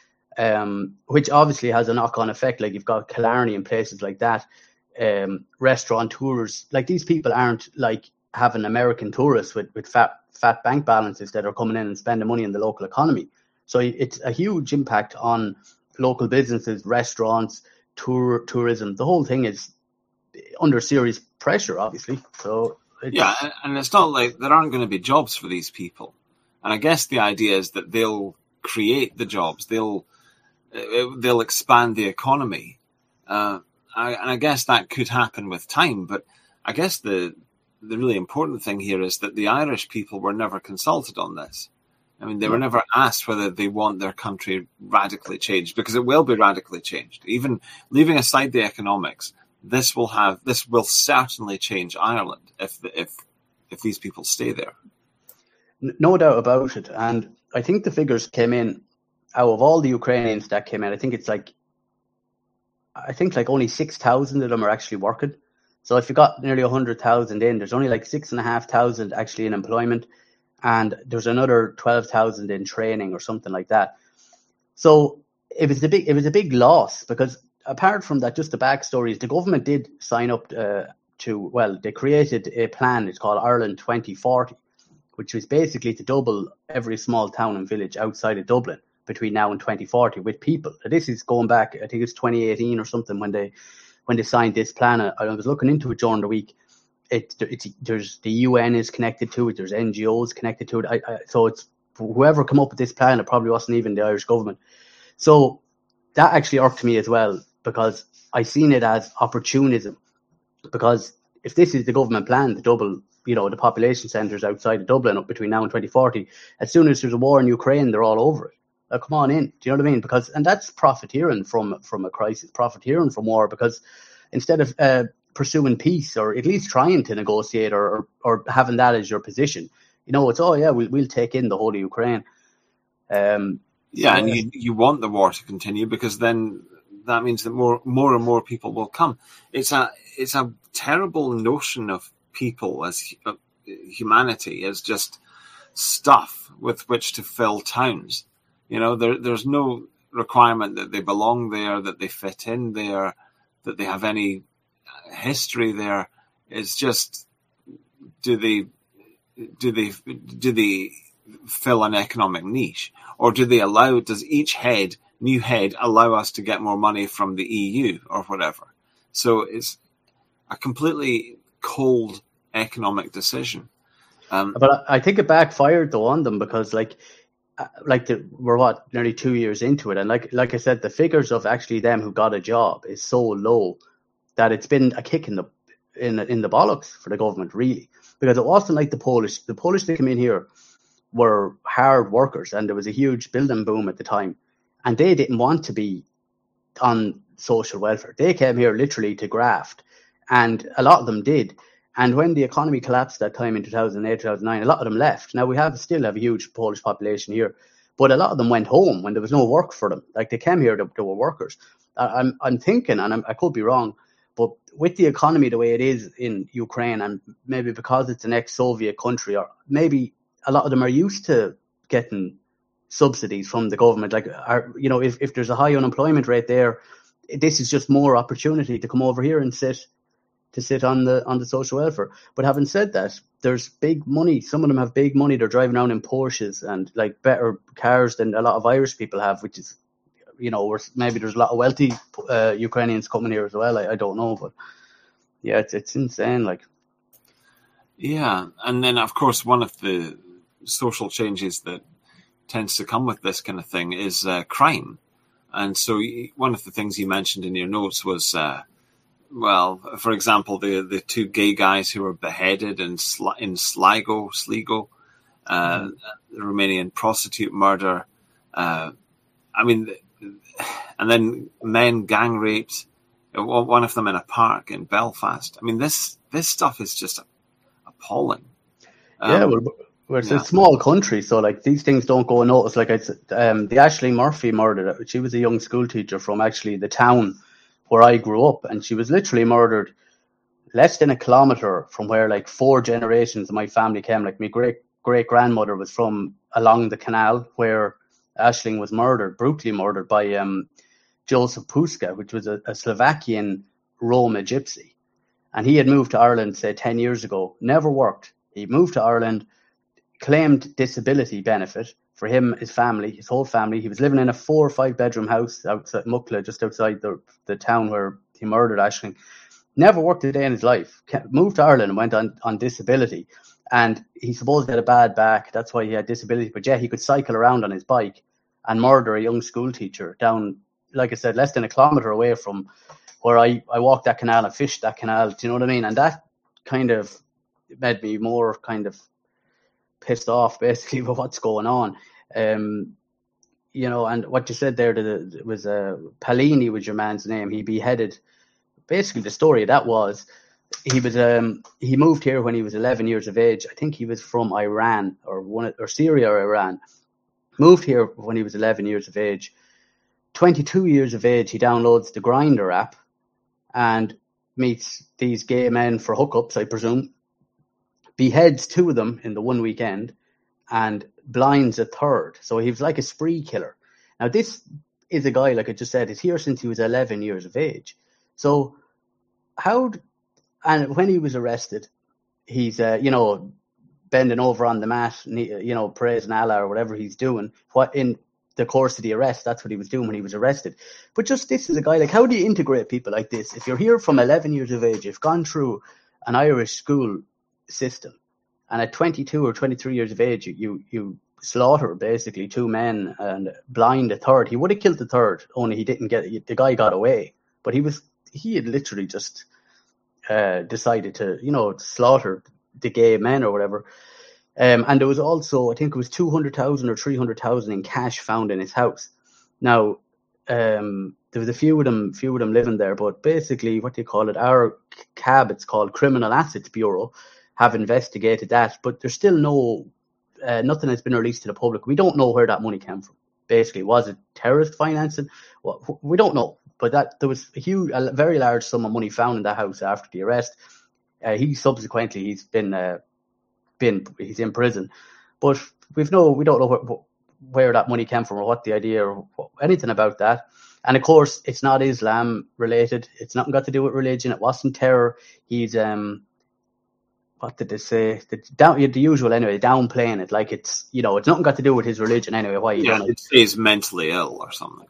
which obviously has a knock-on effect. Like, you've got Killarney and places like that. Restaurateurs, like, these people aren't like having American tourists with fat bank balances that are coming in and spending money in the local economy. So it's a huge impact on local businesses, restaurants, tourism. The whole thing is under serious pressure, obviously. So and it's not like there aren't going to be jobs for these people. And I guess the idea is that they'll create the jobs. They'll expand the economy. And I guess that could happen with time. But I guess the really important thing here is that the Irish people were never consulted on this. I mean, they were never asked whether they want their country radically changed, because it will be radically changed. Even leaving aside the economics, this will certainly change Ireland if these people stay there. No doubt about it. And I think the figures came in out of all the Ukrainians that came in. I think only 6,000 of them are actually working. So if you got nearly 100,000 in, there's only like 6,500 actually in employment, and there's another 12,000 in training or something like that. So it was a big loss, because apart from that, just the backstory is the government did sign up they created a plan. It's called Ireland 2040, which was basically to double every small town and village outside of Dublin between now and 2040 with people. This is going back, I think it's 2018 or something when they signed this plan. I was looking into it during the week. There's the UN is connected to it. There's NGOs connected to it. So it's whoever come up with this plan. It probably wasn't even the Irish government. So that actually irked me as well, because I seen it as opportunism. Because if this is the government plan to double, the population centres outside of Dublin up between now and 2040, as soon as there's a war in Ukraine, they're all over it. Come on in. Do you know what I mean? And that's profiteering from a crisis, profiteering from war, because instead of pursuing peace, or at least trying to negotiate, or having that as your position, it's, we'll take in the whole of Ukraine. And you want the war to continue, because then that means that more and more people will come. It's a terrible notion of people as humanity as just stuff with which to fill towns. There's no requirement that they belong there, that they fit in there, that they have any history there. It's just, do they fill an economic niche, or does each new head allow us to get more money from the EU or whatever? So it's a completely cold economic decision. But I think it backfired though on them, because we're nearly 2 years into it, and like I said, the figures of actually them who got a job is so low that it's been a kick in the bollocks for the government, really, because it wasn't like the Polish that came in here were hard workers, and there was a huge building boom at the time, and they didn't want to be on social welfare. They came here literally to graft, and a lot of them did. And when the economy collapsed that time in 2008, 2009, a lot of them left. Now, we still have a huge Polish population here, but a lot of them went home when there was no work for them. Like, they came here, they were workers. I'm thinking, and I could be wrong, but with the economy the way it is in Ukraine, and maybe because it's an ex-Soviet country, or maybe a lot of them are used to getting subsidies from the government. Like, if there's a high unemployment rate there, this is just more opportunity to come over here and sit to sit on the social welfare. But having said that, there's big money. Some of them have big money. They're driving around in Porsches and like better cars than a lot of Irish people have, which is, maybe there's a lot of wealthy Ukrainians coming here as well. I don't know, but yeah, it's insane. Like, yeah, and then of course one of the social changes that tends to come with this kind of thing is crime. And so one of the things you mentioned in your notes was, for example, the two gay guys who were beheaded in Sligo, the Romanian prostitute murder. And then men gang raped, one of them in a park in Belfast. I mean, this stuff is just appalling. It's a small country, so like these things don't go unnoticed. Like it's the Aisling Murphy murder. She was a young school teacher from actually the town where I grew up, and she was literally murdered less than a kilometre from where like 4 generations of my family came. Like my great grandmother was from along the canal where Aisling was brutally murdered by Joseph Puska, which was a Slovakian Roma gypsy. And he had moved to Ireland, say 10 years ago, never worked. He moved to Ireland, claimed disability benefit for him, his family, his whole family. He was living in a 4 or 5 bedroom house outside Muckla, just outside the town where he murdered Aisling. Never worked a day in his life. Moved to Ireland and went on disability. And he supposed he had a bad back. That's why he had disability. But yeah, he could cycle around on his bike and murder a young school teacher down, like I said, less than a kilometre away from where I walked that canal and fished that canal. Do you know what I mean? And that kind of made me more kind of pissed off, basically, with what's going on. And what you said there, was Palini was your man's name. He beheaded. Basically, the story of that was he moved here when he was 11 years of age. I think he was from Iran or Syria or Iran. Moved here when he was 11 years of age. 22 years of age, he downloads the Grindr app and meets these gay men for hookups, I presume. Beheads 2 of them in the one weekend and blinds a 3rd. So he was like a spree killer. Now, this is a guy, like I just said, is here since he was 11 years of age. So and when he was arrested, he's, bending over on the mat, praising Allah or whatever he's doing. What in the course of the arrest, that's what he was doing when he was arrested. But just this is a guy, like, how do you integrate people like this? If you're here from 11 years of age, you've gone through an Irish school system, and at 22 or 23 years of age, you slaughter basically 2 men and blind a 3rd. He would have killed the 3rd, only he didn't the guy got away. But he had literally just decided to, slaughter the gay men or whatever. And there was also, I think it was 200,000 or 300,000 in cash found in his house. Now, there was a few of them living there, but basically, what do you call it? Our CAB, it's called Criminal Assets Bureau, have investigated that, but there's still nothing has been released to the public. We don't know where that money came from. Basically, was it terrorist financing? Well, we don't know, but there was a very large sum of money found in that house after the arrest. He's in prison, but we don't know where that money came from or what the idea or anything about that. And of course, it's not Islam related. It's nothing got to do with religion. It wasn't terror. He's what did they say? The usual anyway, downplaying it like it's it's nothing got to do with his religion anyway. Why you don't know? He's mentally ill or something.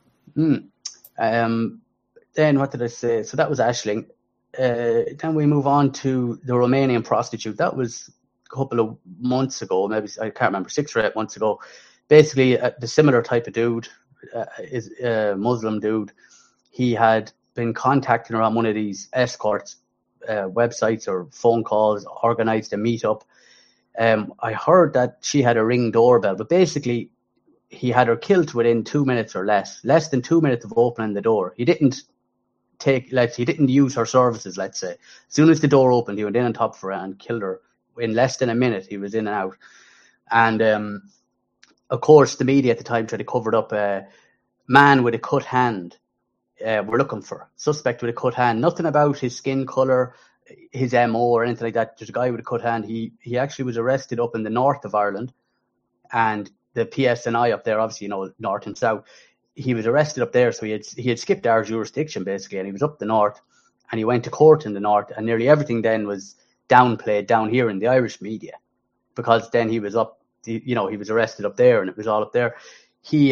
Then what did I say? So that was Aisling. Then we move on to the Romanian prostitute. That was a couple of months ago, maybe I can't remember, 6 or 8 months ago. Basically, the similar type of dude is a Muslim dude. He had been contacting her on one of these escorts websites or phone calls, organized a meetup. I heard that she had a Ring doorbell, but basically he had her killed within 2 minutes or less than 2 minutes of opening the door. He didn't use her services, let's say. As soon as the door opened, he went in on top of her and killed her. In less than a minute, he was in and out. And of course, the media at the time tried to cover it up. Man with a cut hand, we're looking for. Suspect with a cut hand. Nothing about his skin colour, his MO or anything like that. Just a guy with a cut hand. He actually was arrested up in the north of Ireland. And the PSNI up there, obviously, north and south. He was arrested up there, so he had skipped our jurisdiction, basically, and he was up the north. and he went to court in the north, and nearly everything then was downplayed down here in the Irish media, because then he was up, he was arrested up there, and it was all up there. He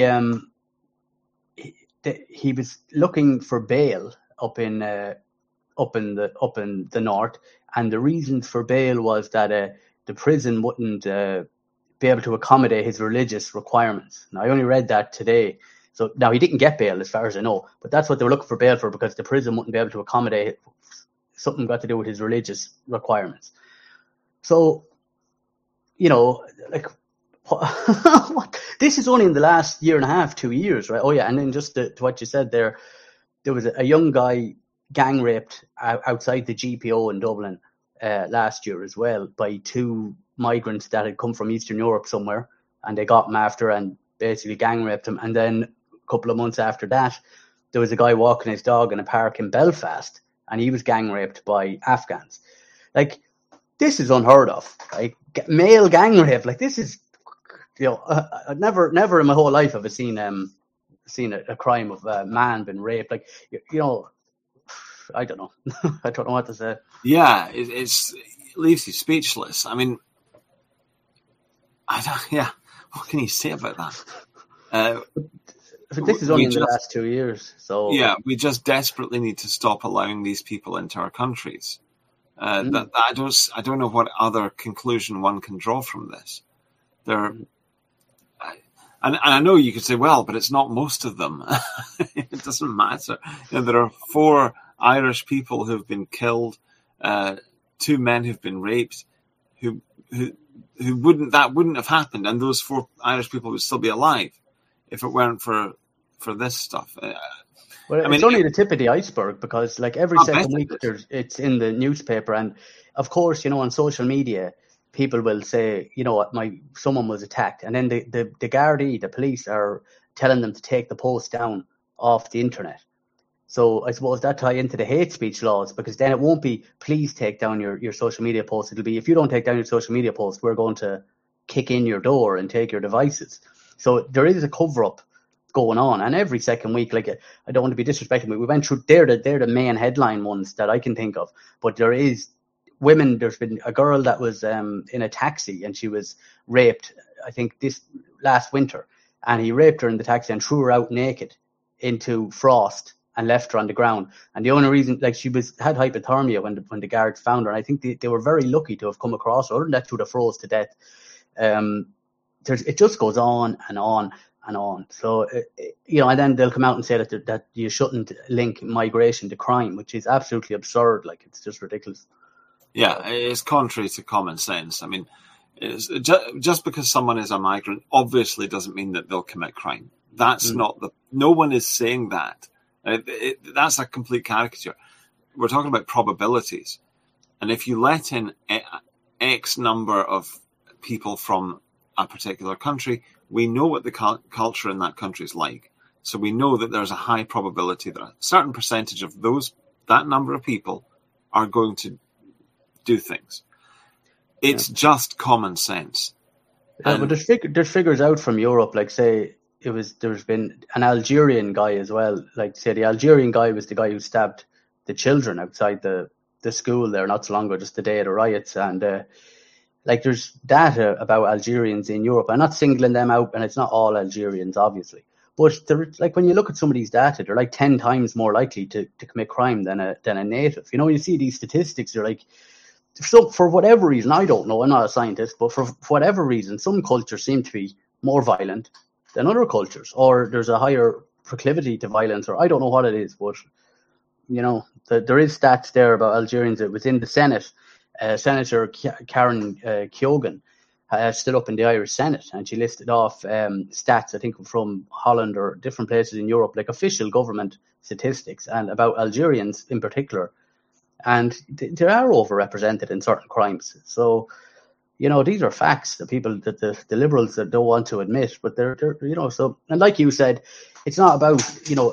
was looking for bail up in the north, and the reasons for bail was that the prison wouldn't be able to accommodate his religious requirements. Now, I only read that today. So now he didn't get bail, as far as I know, but that's what they were looking for bail for, because the prison wouldn't be able to accommodate something got to do with his religious requirements. So, what? This is only in the last year and a half, 2 years, right? Oh yeah, and then just to what you said there was a young guy gang raped outside the GPO in Dublin last year as well by two migrants that had come from Eastern Europe somewhere, and they got him after and basically gang raped him. And then a couple of months after that, there was a guy walking his dog in a park in Belfast, and he was gang raped by Afghans. Like, this is unheard of. Like, male gang rape. Like, this is, I've never in my whole life have I seen a crime of a man being raped. Like, I don't know. I don't know what to say. Yeah, it leaves you speechless. I mean, what can you say about that? This is only in the last 2 years. So yeah, we just desperately need to stop allowing these people into our countries. I don't know what other conclusion one can draw from this. And I know you could say, well, but it's not most of them. It doesn't matter. There are 4 Irish people who've been killed, 2 men who've been raped, who wouldn't have happened, and those 4 Irish people would still be alive if it weren't for this stuff. It's only the tip of the iceberg, because like every second week it's in the newspaper, and of course, on social media, people will say, someone was attacked, and then the Gardaí, the police, are telling them to take the post down off the internet. So I suppose that tie into the hate speech laws, because then it won't be, please take down your social media post. It'll be, if you don't take down your social media post, we're going to kick in your door and take your devices. So there is a cover-up going on, and every second week, like, I don't want to be disrespectful, but we went through, they're the main headline ones that I can think of, but there is women. There's been a girl that was in a taxi, and she was raped, I think this last winter, and he raped her in the taxi and threw her out naked into frost and left her on the ground. And the only reason, like, she had hypothermia when the guards found her, and I think they were very lucky to have come across her. Other than that, she would have froze to death. It just goes on and on and on. So, and then they'll come out and say that you shouldn't link migration to crime, which is absolutely absurd. Like, it's just ridiculous. Yeah, it's contrary to common sense. I mean, just because someone is a migrant obviously doesn't mean that they'll commit crime. That's no one is saying that. That's a complete caricature. We're talking about probabilities. And if you let in X number of people from a particular country, we know what the culture in that country is like. So we know that there's a high probability that a certain percentage of that number of people are going to do things. It's just common sense. Yeah, but there's figures out from Europe, like, say, there's been an Algerian guy as well. Like, say, the Algerian guy was the guy who stabbed the children outside the school there not so long ago, just the day of the riots. And like, there's data about Algerians in Europe. I'm not singling them out, and it's not all Algerians, obviously. But like, when you look at some of these data, they're like 10 times more likely to commit crime than a native. You see these statistics, they're like, so for whatever reason, I don't know, I'm not a scientist, but for whatever reason, some cultures seem to be more violent than other cultures, or there's a higher proclivity to violence, or I don't know what it is, but there is stats there about Algerians. It was in the Senate. Senator Karen Keoghan stood up in the Irish Senate, and she listed off stats, I think, from Holland or different places in Europe, like official government statistics, and about Algerians in particular. And they are overrepresented in certain crimes. So, these are facts that the liberals that don't want to admit, but they're so, and like you said, it's not about,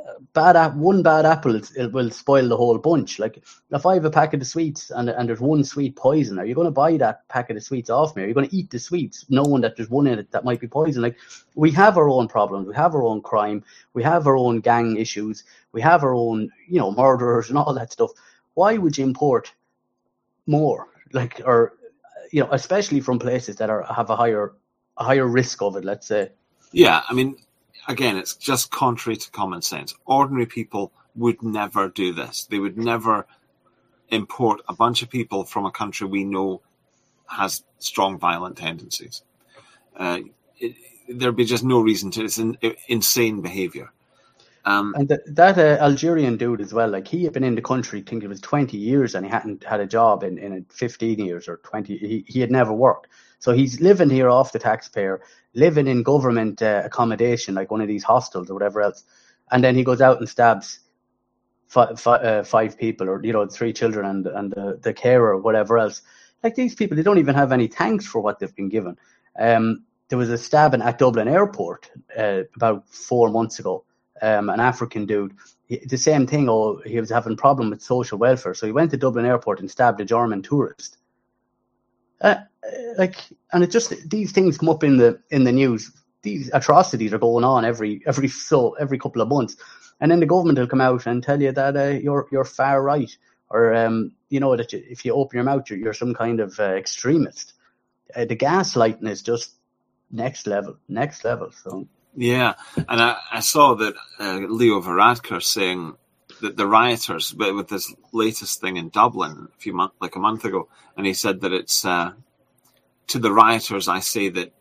one bad apple it will spoil the whole bunch. Like if I have a packet of sweets and there's one sweet poison, are you going to buy that packet of sweets off me? Are you going to eat the sweets knowing that there's one in it that might be poison? Like we have our own problems, we have our own crime, we have our own gang issues, we have our own murderers and all that stuff. Why would you import more? Like, or especially from places that have a higher risk of it, let's say. Yeah, I mean, again, it's just contrary to common sense. Ordinary people would never do this. They would never import a bunch of people from a country we know has strong violent tendencies. There'd be just no reason to. It's insane behaviour. And that Algerian dude as well, like he had been in the country, I think it was 20 years, and he hadn't had a job in 15 years or 20. He had never worked. So he's living here off the taxpayer, living in government accommodation, like one of these hostels or whatever else. And then he goes out and stabs five people, or 3 children and the carer or whatever else. Like these people, they don't even have any thanks for what they've been given. There was a stabbing at Dublin Airport about 4 months ago. An African dude, the same thing. He was having a problem with social welfare, so he went to Dublin Airport and stabbed a German tourist. And it just, these things come up in the news. These atrocities are going on every couple of months, and then the government will come out and tell you that you're far right, or that if you open your mouth you're some kind of extremist. The gaslighting is just next level. So. Yeah, and I saw that Leo Varadkar saying that the rioters, with this latest thing in Dublin a month ago, and he said that it's to the rioters, I say that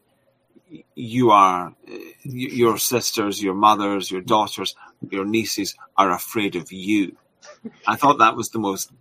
your sisters, your mothers, your daughters, your nieces are afraid of you. I thought that was the most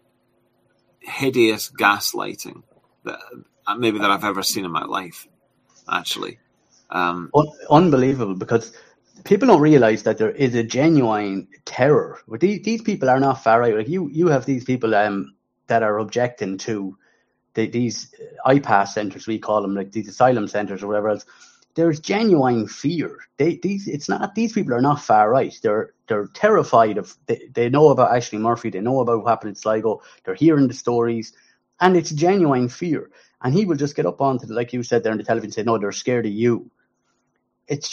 hideous gaslighting that I've ever seen in my life, actually. Unbelievable, because people don't realize that there is a genuine terror. These people are not far right. Like you have these people that are objecting to these IPAS centers, we call them, like these asylum centers or whatever else. There's genuine fear. These people are not far right. They're terrified of. They know about Ashling Murphy. They know about what happened in Sligo. They're hearing the stories, and it's genuine fear. And he will just get up onto, like you said there on the television, and say, "No, they're scared of you." It's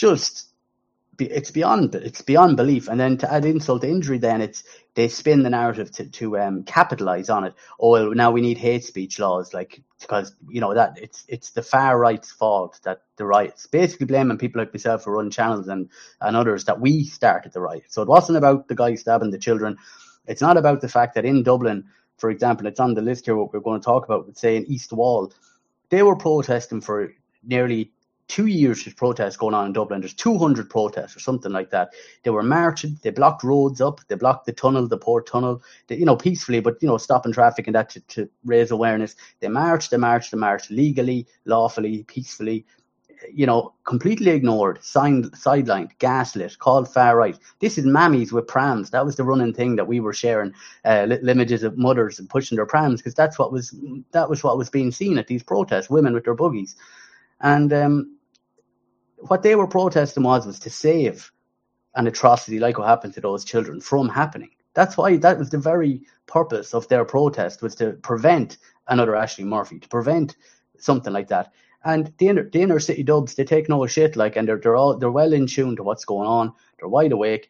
beyond belief. And then to add insult to injury, then they spin the narrative to capitalize on it. Oh, well, now we need hate speech laws, like, because that it's the far right's fault that the riots, basically blaming people like myself who run channels and others, that we started the riot. So it wasn't about the guy stabbing the children. It's not about the fact that in Dublin, for example, it's on the list here what we're going to talk about, would say in East Wall, they were protesting for nearly 2 years. There's protests going on in Dublin. There's 200 protests or something like that. They were marching. They blocked roads up. They blocked the tunnel, the port tunnel, peacefully, but, stopping traffic and that to raise awareness. They marched legally, lawfully, peacefully, completely ignored, sidelined, gaslit, called far right. This is mammies with prams. That was the running thing that we were sharing, little images of mothers and pushing their prams, because that was what was being seen at these protests, women with their buggies. And what they were protesting was to save an atrocity like what happened to those children from happening. That was the very purpose of their protest, was to prevent another Ashling Murphy, to prevent something like that. And the inner city dubs, they take no shit, like, and they're well in tune to what's going on. They're wide awake.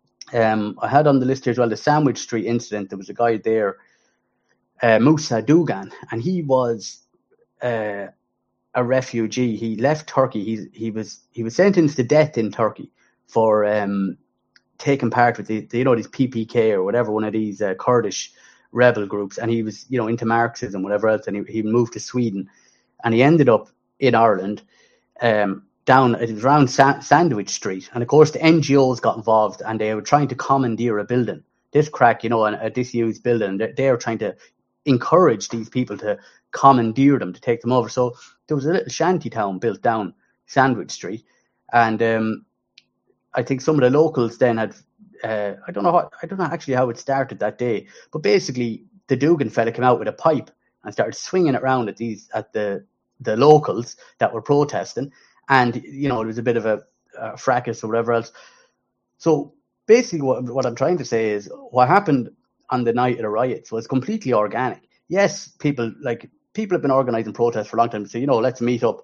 I had on the list here as well the Sandwich Street incident. There was a guy there, Moussa Dougan, and he was a refugee. He left Turkey. He was sentenced to death in Turkey for taking part with these PPK or whatever, one of these Kurdish rebel groups, and he was into Marxism, whatever else, and he moved to Sweden, and he ended up in Ireland, it was around Sandwich Street, and of course the NGOs got involved, and they were trying to commandeer a building, this crack, a disused building. They were trying to encourage these people to commandeer them, to take them over. So there was a little shanty town built down Sandwich Street, and I think some of the locals then had, I don't know actually how it started that day, but basically the Dougan fella came out with a pipe and started swinging it around at the locals that were protesting, and it was a bit of a fracas or whatever else. So basically what I'm trying to say is what happened on the night of the riots was completely organic. Yes, people have been organising protests for a long time to say, let's meet up,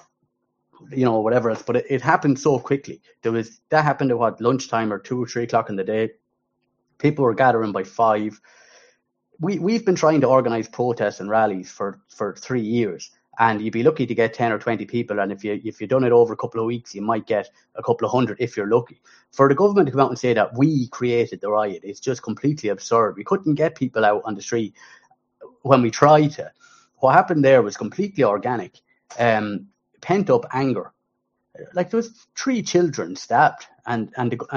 whatever else. But it happened so quickly. That happened at lunchtime or 2 or 3 o'clock in the day. People were gathering by 5. We've been trying to organise protests and rallies for 3 years, and you'd be lucky to get 10 or 20 people. And if you've done it over a couple of weeks, you might get a couple of hundred if you're lucky. For the government to come out and say that we created the riot, it's just completely absurd. We couldn't get people out on the street when we tried to. What happened there was completely organic, pent up anger. Like, there was 3 children stabbed, and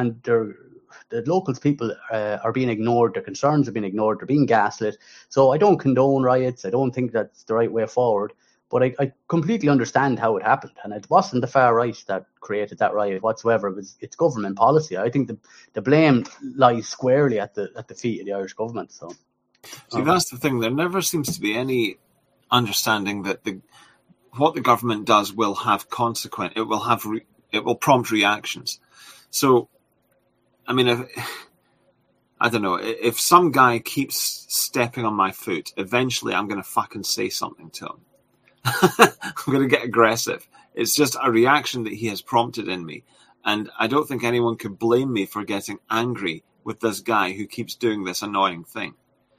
the locals people are being ignored. Their concerns are being ignored. They're being gaslit. So I don't condone riots. I don't think that's the right way forward. But I completely understand how it happened, and it wasn't the far right that created that riot whatsoever. It's government policy. I think the blame lies squarely at the feet of the Irish government. So, see, that's the thing. There never seems to be any understanding that what the government does will have consequence. It will prompt reactions. So, I mean, I don't know, if some guy keeps stepping on my foot, eventually I'm going to fucking say something to him. I'm going to get aggressive. It's just a reaction that he has prompted in me. And I don't think anyone could blame me for getting angry with this guy who keeps doing this annoying thing.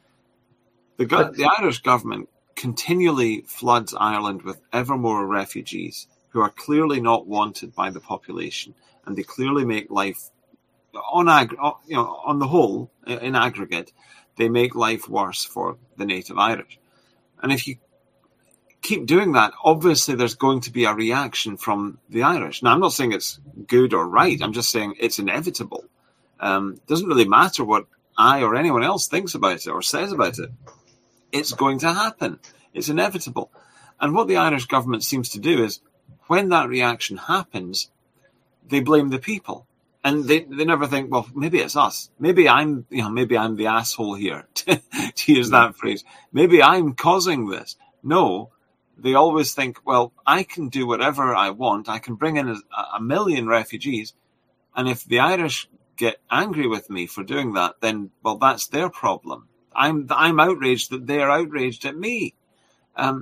The Irish government continually floods Ireland with ever more refugees who are clearly not wanted by the population, and they clearly make life, on the whole, in aggregate, they make life worse for the native Irish. And if you keep doing that, obviously there's going to be a reaction from the Irish. Now, I'm not saying it's good or right. I'm just saying it's inevitable. It doesn't really matter what I or anyone else thinks about it or says about it. It's going to happen. It's inevitable. And what the Irish government seems to do is, when that reaction happens, they blame the people. And they never think, well, maybe it's us. Maybe I'm the asshole here, to use that phrase. Maybe I'm causing this. No, they always think, well, I can do whatever I want. I can bring in a million refugees. And if the Irish get angry with me for doing that, then, well, that's their problem. I'm outraged that they're outraged at me. I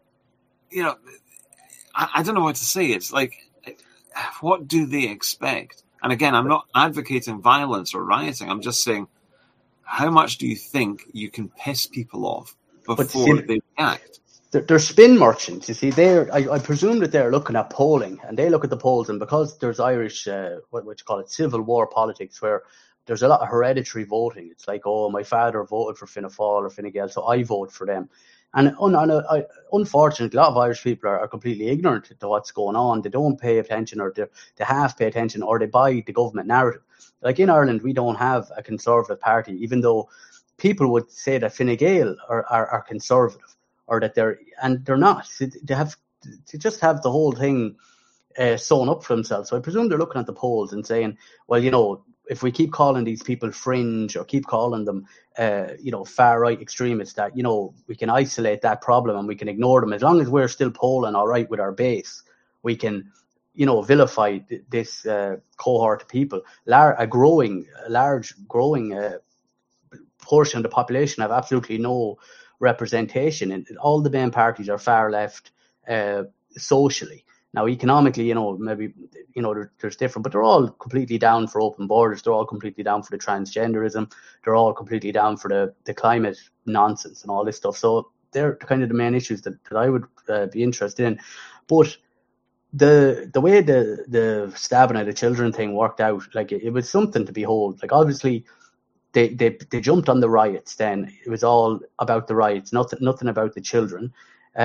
don't know what to say. It's like, what do they expect? And again, I'm not advocating violence or rioting. I'm just saying, how much do you think you can piss people off before they react? They're spin merchants. You see, I presume that they're looking at polling, and they look at the polls, and because there's Irish, what you call it, civil war politics, where there's a lot of hereditary voting. It's like, oh, my father voted for Fianna Fáil or Fine Gael, so I vote for them. And unfortunately, a lot of Irish people are completely ignorant to what's going on. They don't pay attention, or they half pay attention, or they buy the government narrative. Like, in Ireland, we don't have a conservative party, even though people would say that Fine Gael are conservative, or that they're not. They just have the whole thing sewn up for themselves. So I presume they're looking at the polls and saying, well, if we keep calling these people fringe, or keep calling them, far right extremists, that, we can isolate that problem and we can ignore them. As long as we're still polling all right with our base, we can, vilify this cohort of people. A large growing portion of the population have absolutely no representation, and all the main parties are far left socially. Now, economically, maybe, there's different, but they're all completely down for open borders. They're all completely down for the transgenderism. They're all completely down for the climate nonsense and all this stuff. So they're kind of the main issues that I would be interested in. But the way the stabbing of the children thing worked out, like, it was something to behold. Like, obviously, they jumped on the riots. Then it was all about the riots, nothing about the children.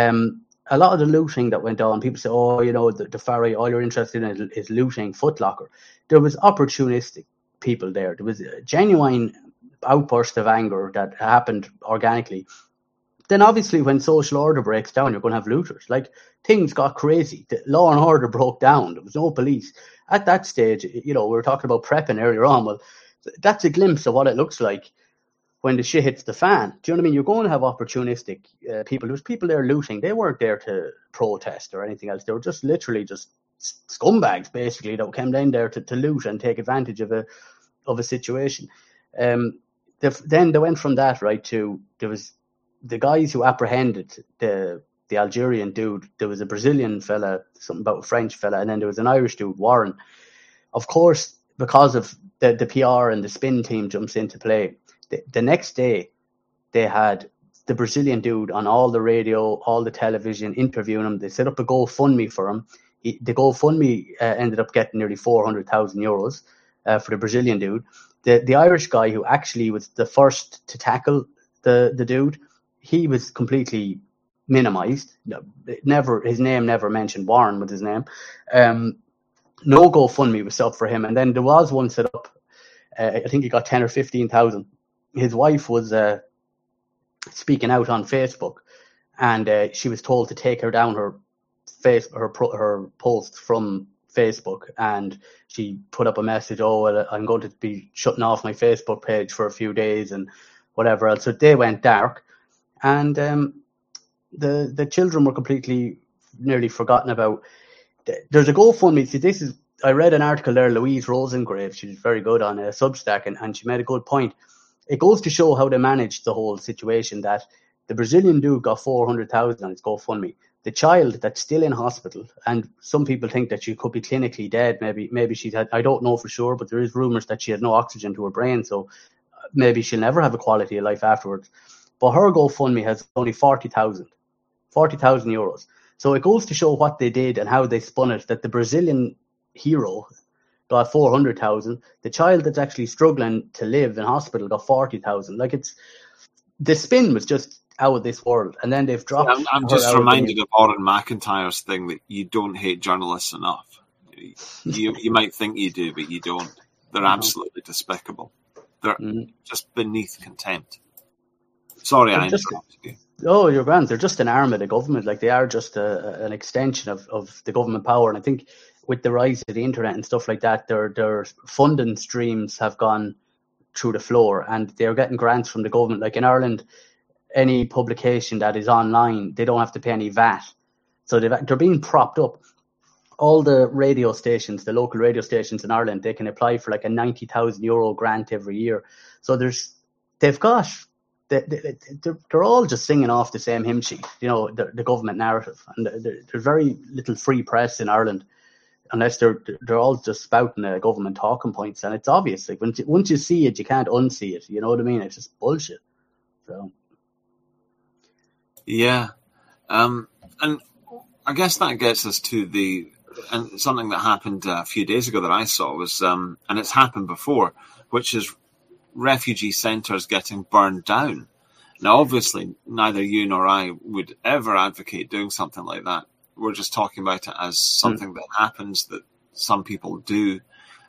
A lot of the looting that went on, people say, the far right, all you're interested in is looting Foot Locker. There was opportunistic people there. There was a genuine outburst of anger that happened organically. Then obviously when social order breaks down, you're going to have looters. Like, things got crazy. The law and order broke down. There was no police. At that stage, we were talking about prepping earlier on. Well, that's a glimpse of what it looks like when the shit hits the fan. Do you know what I mean? You're going to have opportunistic people. There's people there looting. They weren't there to protest or anything else. They were just literally just scumbags, basically, that came down there to loot and take advantage of of a situation. Then they went from that, right, to there was the guys who apprehended the Algerian dude. There was a Brazilian fella, something about a French fella, and then there was an Irish dude, Warren. Of course, because of the PR and the spin team jumps into play, the next day they had the Brazilian dude on all the radio, all the television, interviewing him. They set up a GoFundMe for him. The GoFundMe ended up getting nearly 400,000 euros for the Brazilian dude. The Irish guy who actually was the first to tackle the dude, he was completely minimized. His name never mentioned. Warren was his name. No GoFundMe was set up for him. And then there was one set up. I think he got 10 or 15,000. His wife was speaking out on Facebook, and she was told to take her down her post from Facebook, and she put up a message, I'm going to be shutting off my Facebook page for a few days and whatever else. So they went dark, and the children were completely nearly forgotten about. There's a GoFundMe. See, I read an article there, Louise Rosengrave, she's very good on Substack, and she made a good point. It goes to show how they managed the whole situation, that the Brazilian dude got 400,000 on his GoFundMe. The child that's still in hospital, and some people think that she could be clinically dead. Maybe she's had, I don't know for sure, but there is rumours that she had no oxygen to her brain, so maybe she'll never have a quality of life afterwards. But her GoFundMe has only 40,000 euros. So it goes to show what they did and how they spun it, that the Brazilian hero got 400,000. The child that's actually struggling to live in hospital got 40,000. Like, the spin was just out of this world. And then they've dropped. I'm just reminded of Oren McIntyre's thing that you don't hate journalists enough. You might think you do, but you don't. They're absolutely despicable. They're just beneath contempt. Sorry, I interrupted you. Oh, you're grand. They're just an arm of the government. Like, they are just an extension of the government power. And I think with the rise of the internet and stuff like that, their funding streams have gone through the floor, and they're getting grants from the government. Like in Ireland, any publication that is online, they don't have to pay any VAT. So they're being propped up. All the radio stations, the local radio stations in Ireland, they can apply for like a 90,000 euro grant every year. So they're all just singing off the same hymn sheet, the government narrative. And there's very little free press in Ireland, unless they're all just spouting government talking points. And it's obvious, like, once you see it, you can't unsee it. You know what I mean? It's just bullshit. So. Yeah. And I guess that gets us to and something that happened a few days ago that I saw was, and it's happened before, which is refugee centres getting burned down. Now, obviously, neither you nor I would ever advocate doing something like that. We're just talking about it as something that happens, that some people do.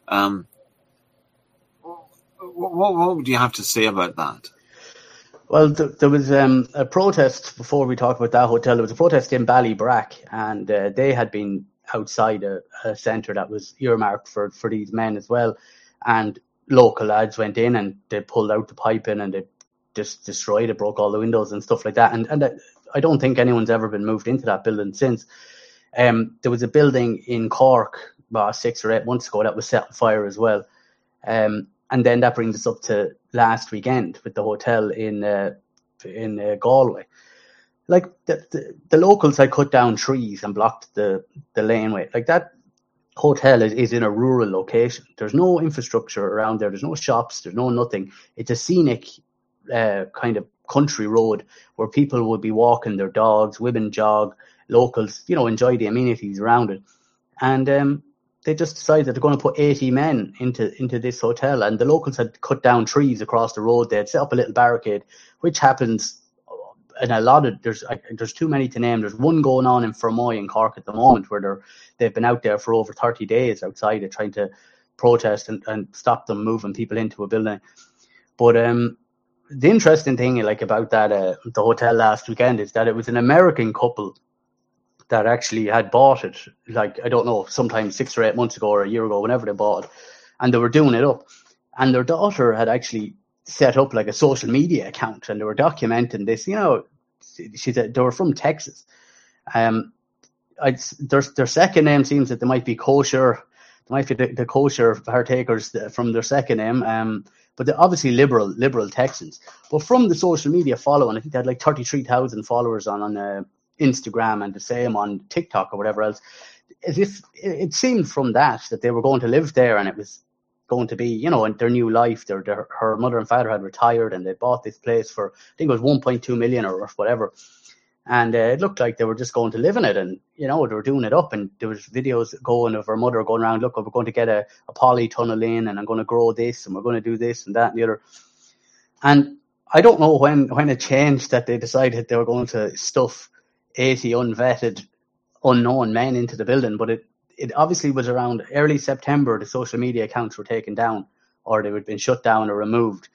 What would you have to say about that? Well, there was a protest, before we talk about that hotel, there was a protest in Ballybrack, and they had been outside a centre that was earmarked for these men as well. And local lads went in and they pulled out the piping and they just destroyed it, broke all the windows and stuff like that. And I don't think anyone's ever been moved into that building since. There was a building in Cork about 6 or 8 months ago that was set on fire as well. And then that brings us up to last weekend with the hotel in Galway. Like, the locals had cut down trees and blocked the laneway. Like, that hotel is in a rural location. There's no infrastructure around there. There's no shops. There's no nothing. It's a scenic kind of country road where people would be walking their dogs, women jog, locals, enjoy the amenities around it. And they just decided that they're going to put 80 men into this hotel. And the locals had cut down trees across the road. They had set up a little barricade, which happens in a lot of, there's too many to name. There's one going on in Fermoy in Cork at the moment where they've been out there for over 30 days outside it trying to protest and stop them moving people into a building. But the interesting thing about that the hotel last weekend is that it was an American couple that actually had bought it, I don't know, sometime 6 or 8 months ago or a year ago, whenever they bought it, and they were doing it up. And their daughter had actually set up a social media account, and they were documenting this. She said they were from Texas. Their second name seems that they might be kosher. might be the kosher partakers from their second name, but they're obviously liberal Texans. But from the social media following, I think they had like 33,000 followers on Instagram and the same on TikTok or whatever else. As if it seemed from that they were going to live there, and it was going to be, in their new life. Her mother and father had retired, and they bought this place for, I think it was 1.2 million or whatever. And it looked like they were just going to live in it, and they were doing it up. And there was videos going of her mother going around, look, we're going to get a polytunnel in, and I'm going to grow this, and we're going to do this and that and the other. And I don't know when it changed that they decided they were going to stuff 80 unvetted, unknown men into the building, but it obviously was around early September the social media accounts were taken down, or they had been shut down or removed.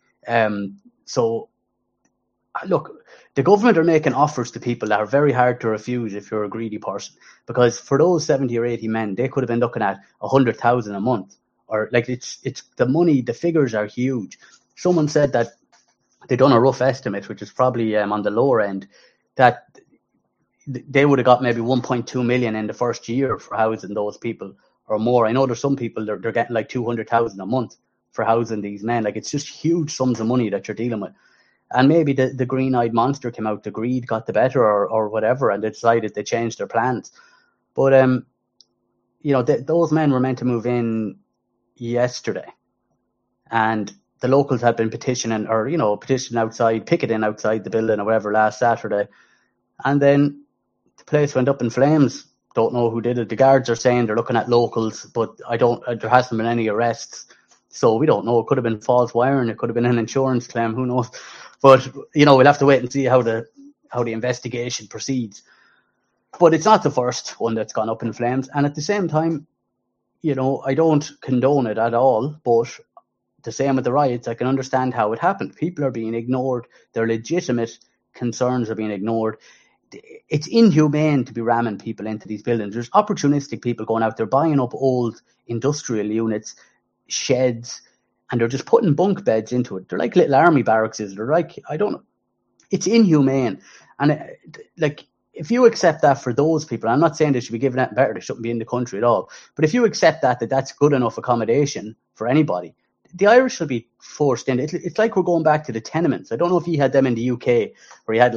So, look, the government are making offers to people that are very hard to refuse if you're a greedy person, because for those 70 or 80 men, they could have been looking at 100,000 a month, or like it's the money, the figures are huge. Someone said that they done a rough estimate, which is probably on the lower end, that they would have got maybe 1.2 million in the first year for housing those people or more. I know there's some people they're getting like 200,000 a month for housing these men. Like, it's just huge sums of money that you're dealing with. And maybe the green-eyed monster came out, the greed got the better or whatever, and they decided they changed their plans. But, those men were meant to move in yesterday. And the locals had been petitioning outside, picketing outside the building or whatever last Saturday. And then the place went up in flames. Don't know who did it. The guards are saying they're looking at locals, but there hasn't been any arrests. So we don't know. It could have been false wiring. It could have been an insurance claim. Who knows? But, we'll have to wait and see how the investigation proceeds. But it's not the first one that's gone up in flames. And at the same time, I don't condone it at all. But the same with the riots, I can understand how it happened. People are being ignored. Their legitimate concerns are being ignored. It's inhumane to be ramming people into these buildings. There's opportunistic people going out there buying up old industrial units, sheds, and they're just putting bunk beds into it. They're like little army barracks. They're like, I don't know. It's inhumane. And if you accept that for those people, I'm not saying they should be given that better. They shouldn't be in the country at all. But if you accept that that's good enough accommodation for anybody, the Irish should be forced in. It's like we're going back to the tenements. I don't know if you had them in the UK, where you had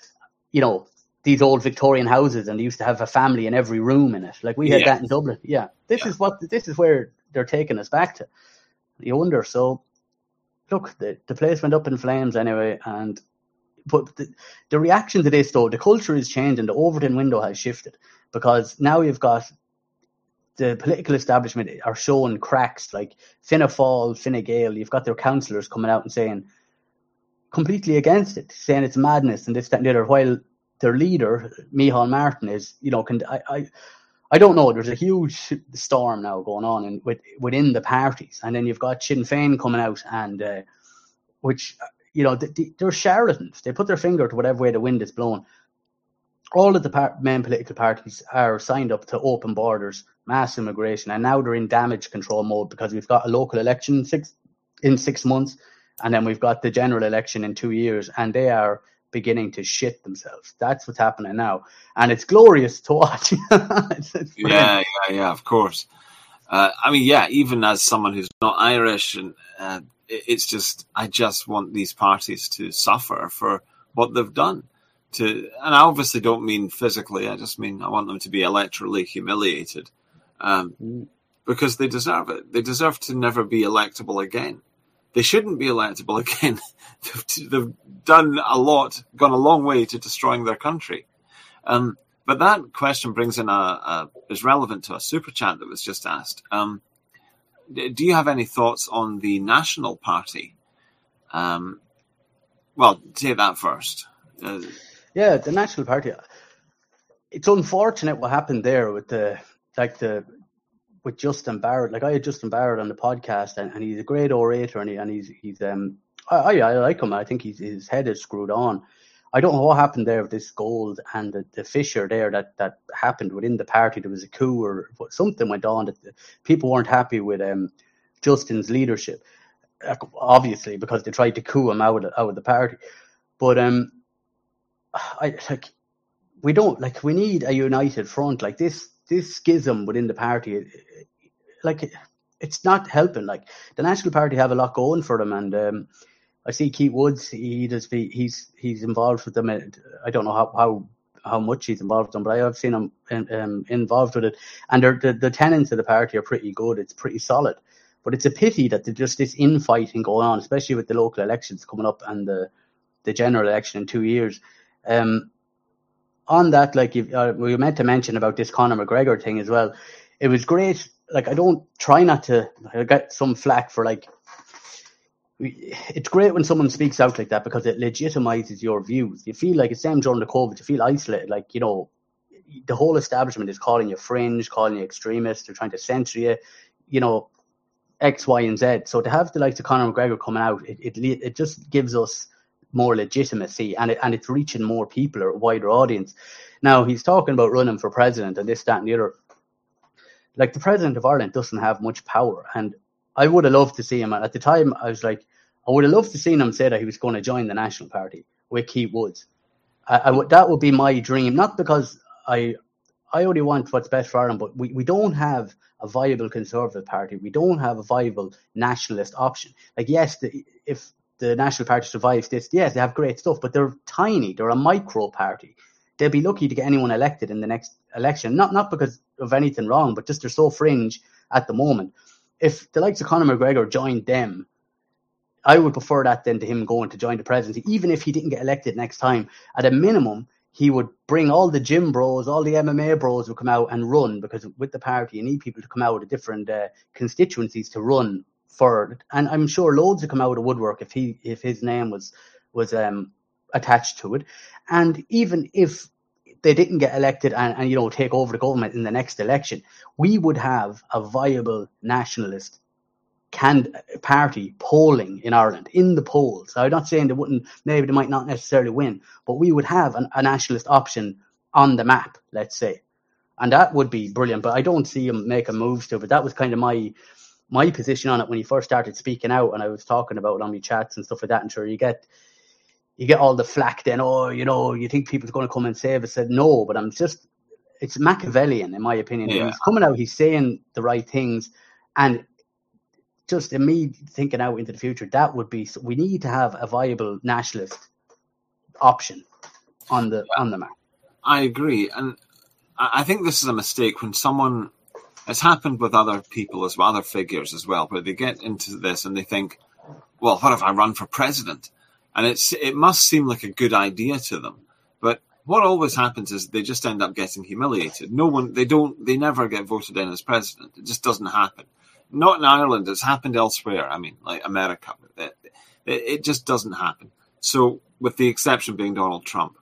these old Victorian houses, and they used to have a family in every room in it. Like we had that in Dublin. Yeah. This is where they're taking us back to. You wonder. So, look, the place went up in flames anyway, but the reaction to this, though, the culture is changing. The Overton window has shifted, because now you've got the political establishment are showing cracks, like Fianna Fáil, Fine Gael. You've got their councillors coming out and saying completely against it, saying it's madness and this, that and the other, while their leader, Micheál Martin, is, I don't know. There's a huge storm now going on within the parties, and then you've got Sinn Féin coming out, and which they're charlatans. They put their finger to whatever way the wind is blowing. All of the main political parties are signed up to open borders, mass immigration, and now they're in damage control mode, because we've got a local election in 6 months, and then we've got the general election in 2 years, and they are beginning to shit themselves. That's what's happening now, and it's glorious to watch. it's yeah, of course. Even as someone who's not Irish, and it's just, I just want these parties to suffer for what they've done. And I obviously don't mean physically. I just mean I want them to be electorally humiliated, because they deserve it. They deserve to never be electable again. They shouldn't be electable again. They've done a lot, gone a long way to destroying their country. But that question brings in is relevant to a super chat that was just asked. Do you have any thoughts on the National Party? Well, take that first. Yeah, the National Party. It's unfortunate what happened there with with Justin Barrett. Like, I had Justin Barrett on the podcast, and he's a great orator, and he's I like him. I think his head is screwed on. I don't know what happened there with this gold and the fissure there that happened within the party. There was a coup or something went on that people weren't happy with Justin's leadership, obviously, because they tried to coup him out of the party. But we need a united front. Like this schism within the party it's not helping. Like, the National Party have a lot going for them, and I see Keith Woods. He's involved with them. I don't know how much he's involved with them, but I have seen him involved with it. And the tenets of the party are pretty good. It's pretty solid. But it's a pity that there's just this infighting going on, especially with the local elections coming up and the general election in 2 years. On that, like, we meant to mention about this Conor McGregor thing as well. It was great. Like, I get some flack for, like, it's great when someone speaks out like that because it legitimizes your views. You feel like it's same during the COVID. You feel isolated. Like, the whole establishment is calling you fringe, calling you extremist. They're trying to censor you, X, Y, and Z. So to have the likes of Conor McGregor coming out, it just gives us more legitimacy, and it's reaching more people or a wider audience. Now, he's talking about running for president and this, that, and the other. Like, the president of Ireland doesn't have much power, and I would have loved to see him. At the time, I was like, I would have loved to see him say that he was going to join the National Party with Keith Woods. That would be my dream, not because I only want what's best for Ireland, but we don't have a viable Conservative Party. We don't have a viable nationalist option. Like, yes, if the National Party survives this, yes, they have great stuff, but they're tiny. They're a micro party. They'll be lucky to get anyone elected in the next election, not because of anything wrong, but just they're so fringe at the moment. If the likes of Conor McGregor joined them, I would prefer that than to him going to join the presidency. Even if he didn't get elected next time, at a minimum, he would bring all the gym bros, all the MMA bros would come out and run, because with the party, you need people to come out of different constituencies to run for it. And I'm sure loads would come out of woodwork if his name was attached to it. And even if they didn't get elected and take over the government in the next election, we would have a viable nationalist party polling in Ireland, in the polls. I'm not saying they might not necessarily win, but we would have a nationalist option on the map, let's say. And that would be brilliant, but I don't see him making moves to it. But that was kind of my position on it when he first started speaking out, and I was talking about it on my chats and stuff like that. And sure, you get all the flack then, you think people's going to come and save us. I said no, but it's Machiavellian in my opinion. Yeah. He's coming out, he's saying the right things, and just in me thinking out into the future, that would be, we need to have a viable nationalist option on the map. I agree, and I think this is a mistake when someone, it's happened with other people as well, other figures as well, where they get into this and they think, well, what if I run for president? And it must seem like a good idea to them, but what always happens is they just end up getting humiliated. They never get voted in as president. It just doesn't happen. Not in Ireland. It's happened elsewhere. I mean, like America. It just doesn't happen. So, with the exception being Donald Trump.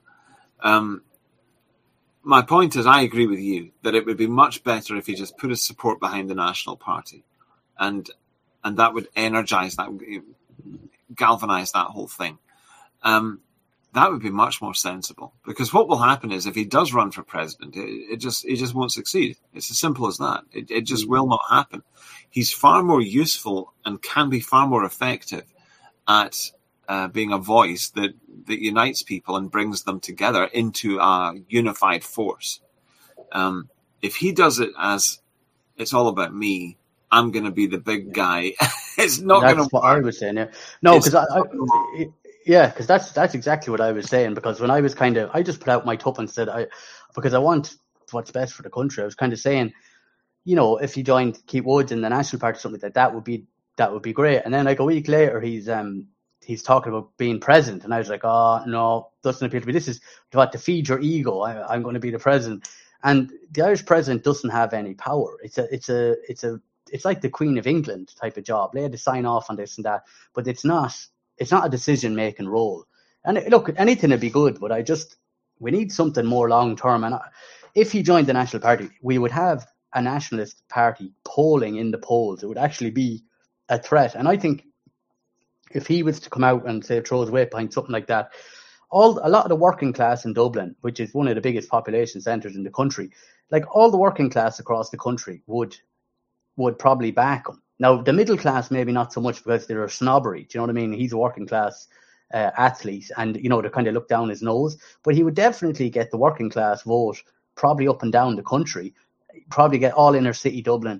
My point is, I agree with you that it would be much better if he just put his support behind the National Party, and that would energize that, galvanize that whole thing. That would be much more sensible, because what will happen is if he does run for president, he just won't succeed. It's as simple as that. It just will not happen. He's far more useful and can be far more effective at being a voice that unites people and brings them together into a unified force. If he does it as, it's all about me, I'm going to be the big guy, it's not going to work. That's what I was saying, yeah. No, because that's exactly what I was saying, because when I was I just put out my tuppence and said, because I want what's best for the country, I was kind of saying, if he joined Keith Woods in the National Party or something like that, that would be great. And then like a week later, he's talking about being president, and I was like, oh no, doesn't appear to be. This is to feed your ego. I'm going to be the president, and the Irish president doesn't have any power. It's like the Queen of England type of job. They had to sign off on this and that, but it's not a decision making role. And look, anything would be good, but we need something more long term. And if he joined the National Party, we would have a nationalist party polling in the polls. It would actually be a threat. And I think if he was to come out and say throw his weight behind something like that, a lot of the working class in Dublin, which is one of the biggest population centres in the country, like all the working class across the country would probably back him. Now, the middle class, maybe not so much, because they're snobbery. Do you know what I mean? He's a working class athlete, and, they kind of look down his nose. But he would definitely get the working class vote, probably up and down the country, probably get all inner city Dublin.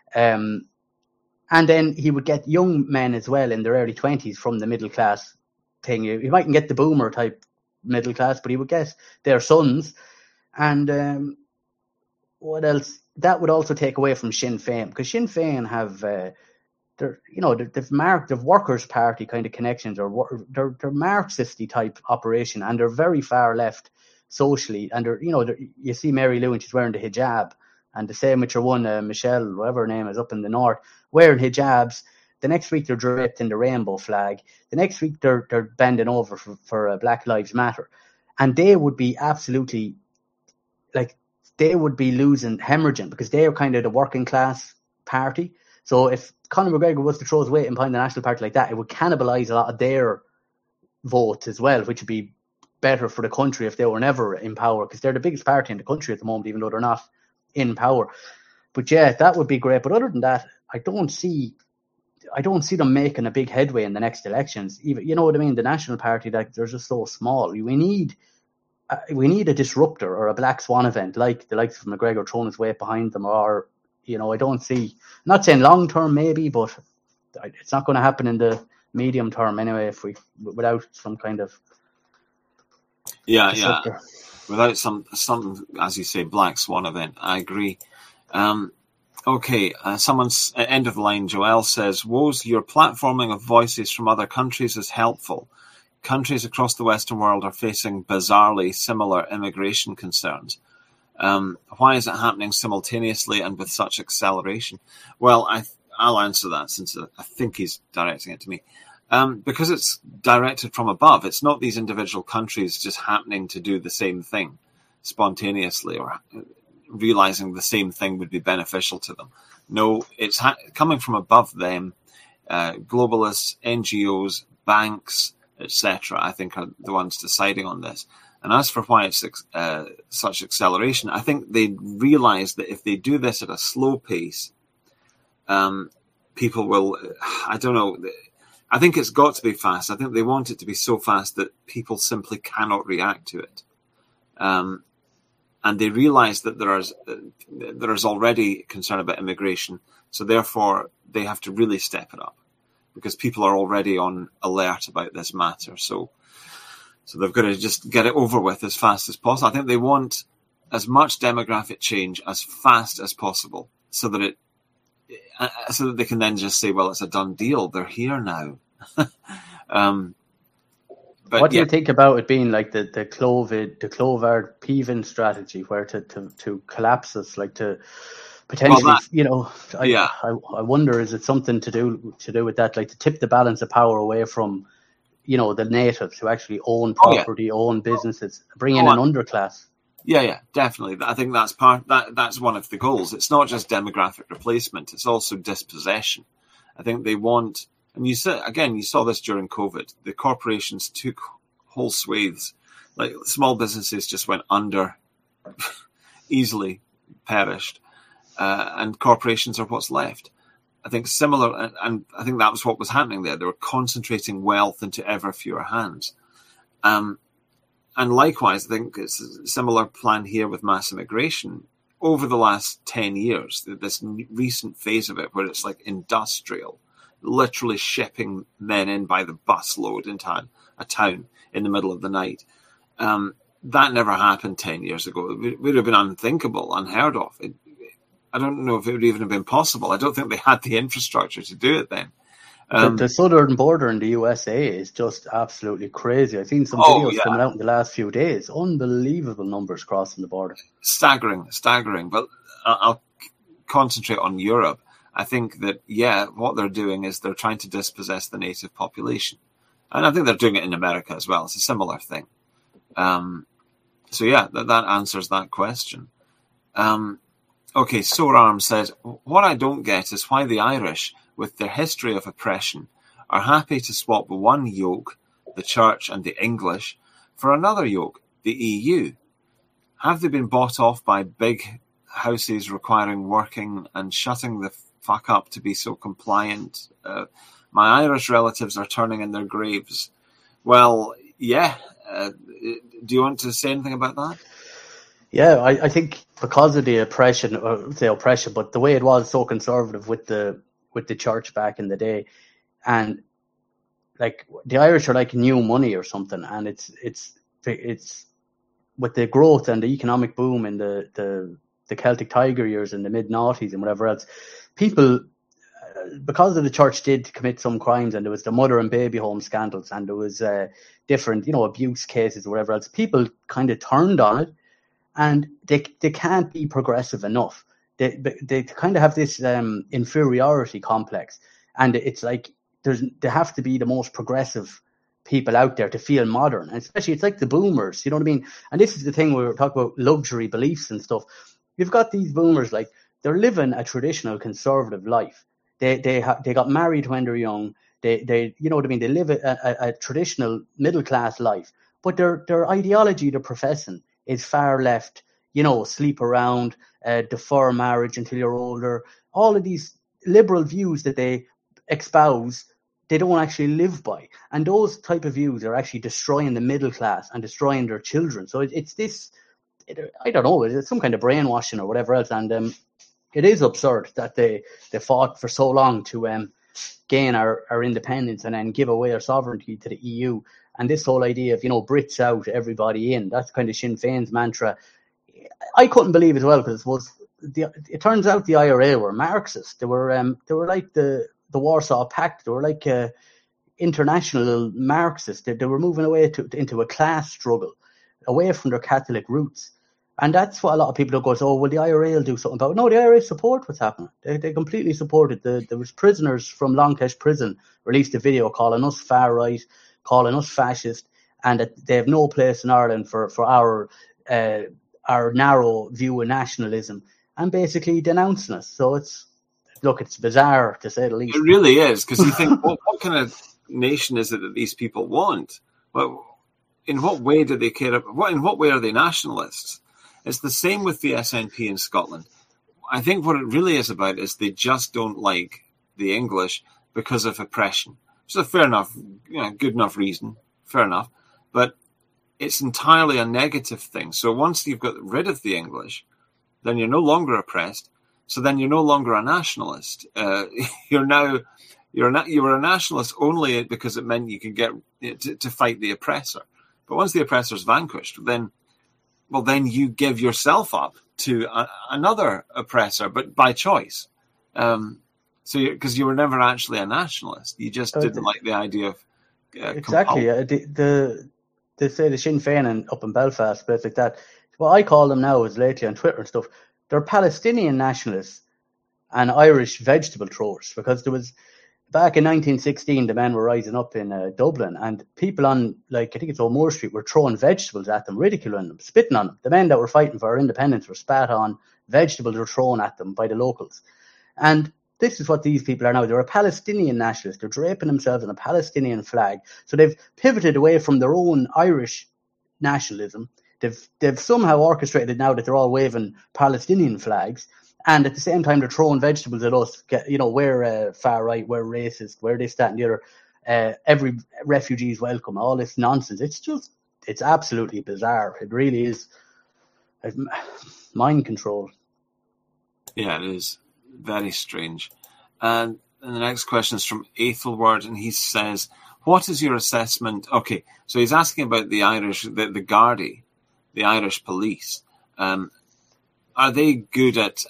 And then he would get young men as well in their early 20s from the middle class thing. He mightn't get the boomer type middle class, but he would get their sons. And what else? That would also take away from Sinn Féin, because Sinn Féin have they've Workers' Party kind of connections, or they're Marxist type operation, and they're very far left socially. And you see Mary Lou, and she's wearing the hijab, and the same with your one Michelle, whatever her name is, up in the north, wearing hijabs. The next week they're draped in the rainbow flag. The next week they're bending over for Black Lives Matter, and they would be absolutely they would be hemorrhaging, because they are kind of the working class party. So if Conor McGregor was to throw his weight in behind the National Party like that, it would cannibalise a lot of their votes as well, which would be better for the country if they were never in power, because they're the biggest party in the country at the moment, even though they're not in power. But yeah, that would be great. But other than that, I don't see them making a big headway in the next elections. Even, you know what I mean? The National Party, they're just so small. We need a disruptor or a black swan event, like the likes of McGregor throwing his weight behind them, or I don't see. I'm not saying long term maybe, but it's not going to happen in the medium term anyway. Without some kind of disruptor. Without some as you say, black swan event. I agree. Okay, someone's end of the line. Joel says, "Woes, your platforming of voices from other countries is helpful. Countries across the Western world are facing bizarrely similar immigration concerns. Why is it happening simultaneously and with such acceleration?" Well, I'll answer that, since I think he's directing it to me. Because it's directed from above. It's not these individual countries just happening to do the same thing spontaneously, or realizing the same thing would be beneficial to them. No, it's coming from above them. Globalists, NGOs, banks, etc., I think, are the ones deciding on this. And as for why it's such acceleration, I think they realize that if they do this at a slow pace, people will, I don't know, I think it's got to be fast. I think they want it to be so fast that people simply cannot react to it. And they realize that there is already concern about immigration, so therefore they have to really step it up, because people are already on alert about this matter. So they've got to just get it over with as fast as possible. I think they want as much demographic change as fast as possible, so that they can then just say, well, it's a done deal. They're here now. But what do you think about it being like the Clovard-Peven strategy, where to collapse us, like to potentially, I wonder, is it something to do with that, like to tip the balance of power away from, the natives who actually own property, own businesses, bring in an underclass? Yeah, definitely. I think that's that's one of the goals. It's not just demographic replacement; it's also dispossession. I think they want. And you saw this during COVID. The corporations took whole swathes. Like, small businesses just went under, easily perished. And corporations are what's left. I think similar, and I think that was what was happening there. They were concentrating wealth into ever fewer hands. And likewise, I think it's a similar plan here with mass immigration. Over the last 10 years, this recent phase of it, where it's like industrial, literally shipping men in by the busload into a town in the middle of the night. That never happened 10 years ago. It would have been unthinkable, unheard of. I don't know if it would even have been possible. I don't think they had the infrastructure to do it then. The southern border in the USA is just absolutely crazy. I've seen some videos coming out in the last few days. Unbelievable numbers crossing the border. Staggering. But I'll concentrate on Europe. I think that, what they're doing is they're trying to dispossess the native population. And I think they're doing it in America as well. It's a similar thing. That answers that question. Okay, Soararm says, what I don't get is why the Irish, with their history of oppression, are happy to swap one yoke, the Church and the English, for another yoke, the EU. Have they been bought off by big houses requiring working and shutting the fuck up to be so compliant? My Irish relatives are turning in their graves. Well, do you want to say anything about that? Yeah, I think because of the oppression, but the way it was so conservative with the church back in the day, and like the Irish are like new money or something, and it's with the growth and the economic boom in the Celtic Tiger years in the mid-noughties and whatever else, people, because of the church did commit some crimes, and there was the mother and baby home scandals, and there was different, abuse cases or whatever else, people kind of turned on it, and they can't be progressive enough. They kind of have this inferiority complex, and it's like there have to be the most progressive people out there to feel modern, and especially it's like the boomers, you know what I mean? And this is the thing, we were talking about luxury beliefs and stuff. You've got these boomers, like, they're living a traditional conservative life. They got married when they're young. They you know what I mean? They live a traditional middle class life, but their ideology they're professing is far left. Sleep around, defer marriage until you're older. All of these liberal views that they espouse, they don't actually live by, and those type of views are actually destroying the middle class and destroying their children. So it's this. I don't know. It's some kind of brainwashing or whatever else, and it is absurd that they fought for so long to gain our independence and then give away our sovereignty to the EU. And this whole idea of Brits out, everybody in, that's kind of Sinn Féin's mantra. I couldn't believe as well, because it turns out the IRA were Marxist. They were like the Warsaw Pact. They were like international Marxists. They were moving away into a class struggle, away from their Catholic roots. And that's what a lot of people go, oh, well, the IRA will do something about it. No, the IRA support what's happening. They completely supported. There was prisoners from Long Kesh prison released a video calling us far right, calling us fascist, and that they have no place in Ireland for our narrow view of nationalism, and basically denouncing us. So it's bizarre, to say the least. It really is, because you think, what kind of nation is it that these people want? Well, in what way do they care? In what way are they nationalists? It's the same with the SNP in Scotland. I think what it really is about is they just don't like the English because of oppression. Which is a fair enough, good enough reason, fair enough. But it's entirely a negative thing. So once you've got rid of the English, then you're no longer oppressed. So then you're no longer a nationalist. You were a nationalist only because it meant you could get to fight the oppressor. But once the oppressor's vanquished, then you give yourself up to another oppressor, but by choice. Because you were never actually a nationalist, you just didn't like the idea of exactly. They say the Sinn Féin up in Belfast, places like that. What I call them now is lately on Twitter and stuff, they're Palestinian nationalists and Irish vegetable throwers, because there was, back in 1916, the men were rising up in Dublin, and people on, like, I think it's O'Moore Street, were throwing vegetables at them, ridiculing them, spitting on them. The men that were fighting for our independence were spat on, vegetables were thrown at them by the locals. And this is what these people are now. They're a Palestinian nationalist. They're draping themselves in a Palestinian flag. So they've pivoted away from their own Irish nationalism. They've somehow orchestrated now that they're all waving Palestinian flags, and at the same time they're throwing vegetables at us. We're far right, we're racist, we're this, that, and the other. Every refugee is welcome. All this nonsense. It's absolutely bizarre. It really is mind control. Yeah, it is. Very strange. And the next question is from Aethelward, and he says, what is your assessment? Okay, so he's asking about the Irish, the Gardaí, the Irish police. Are they good at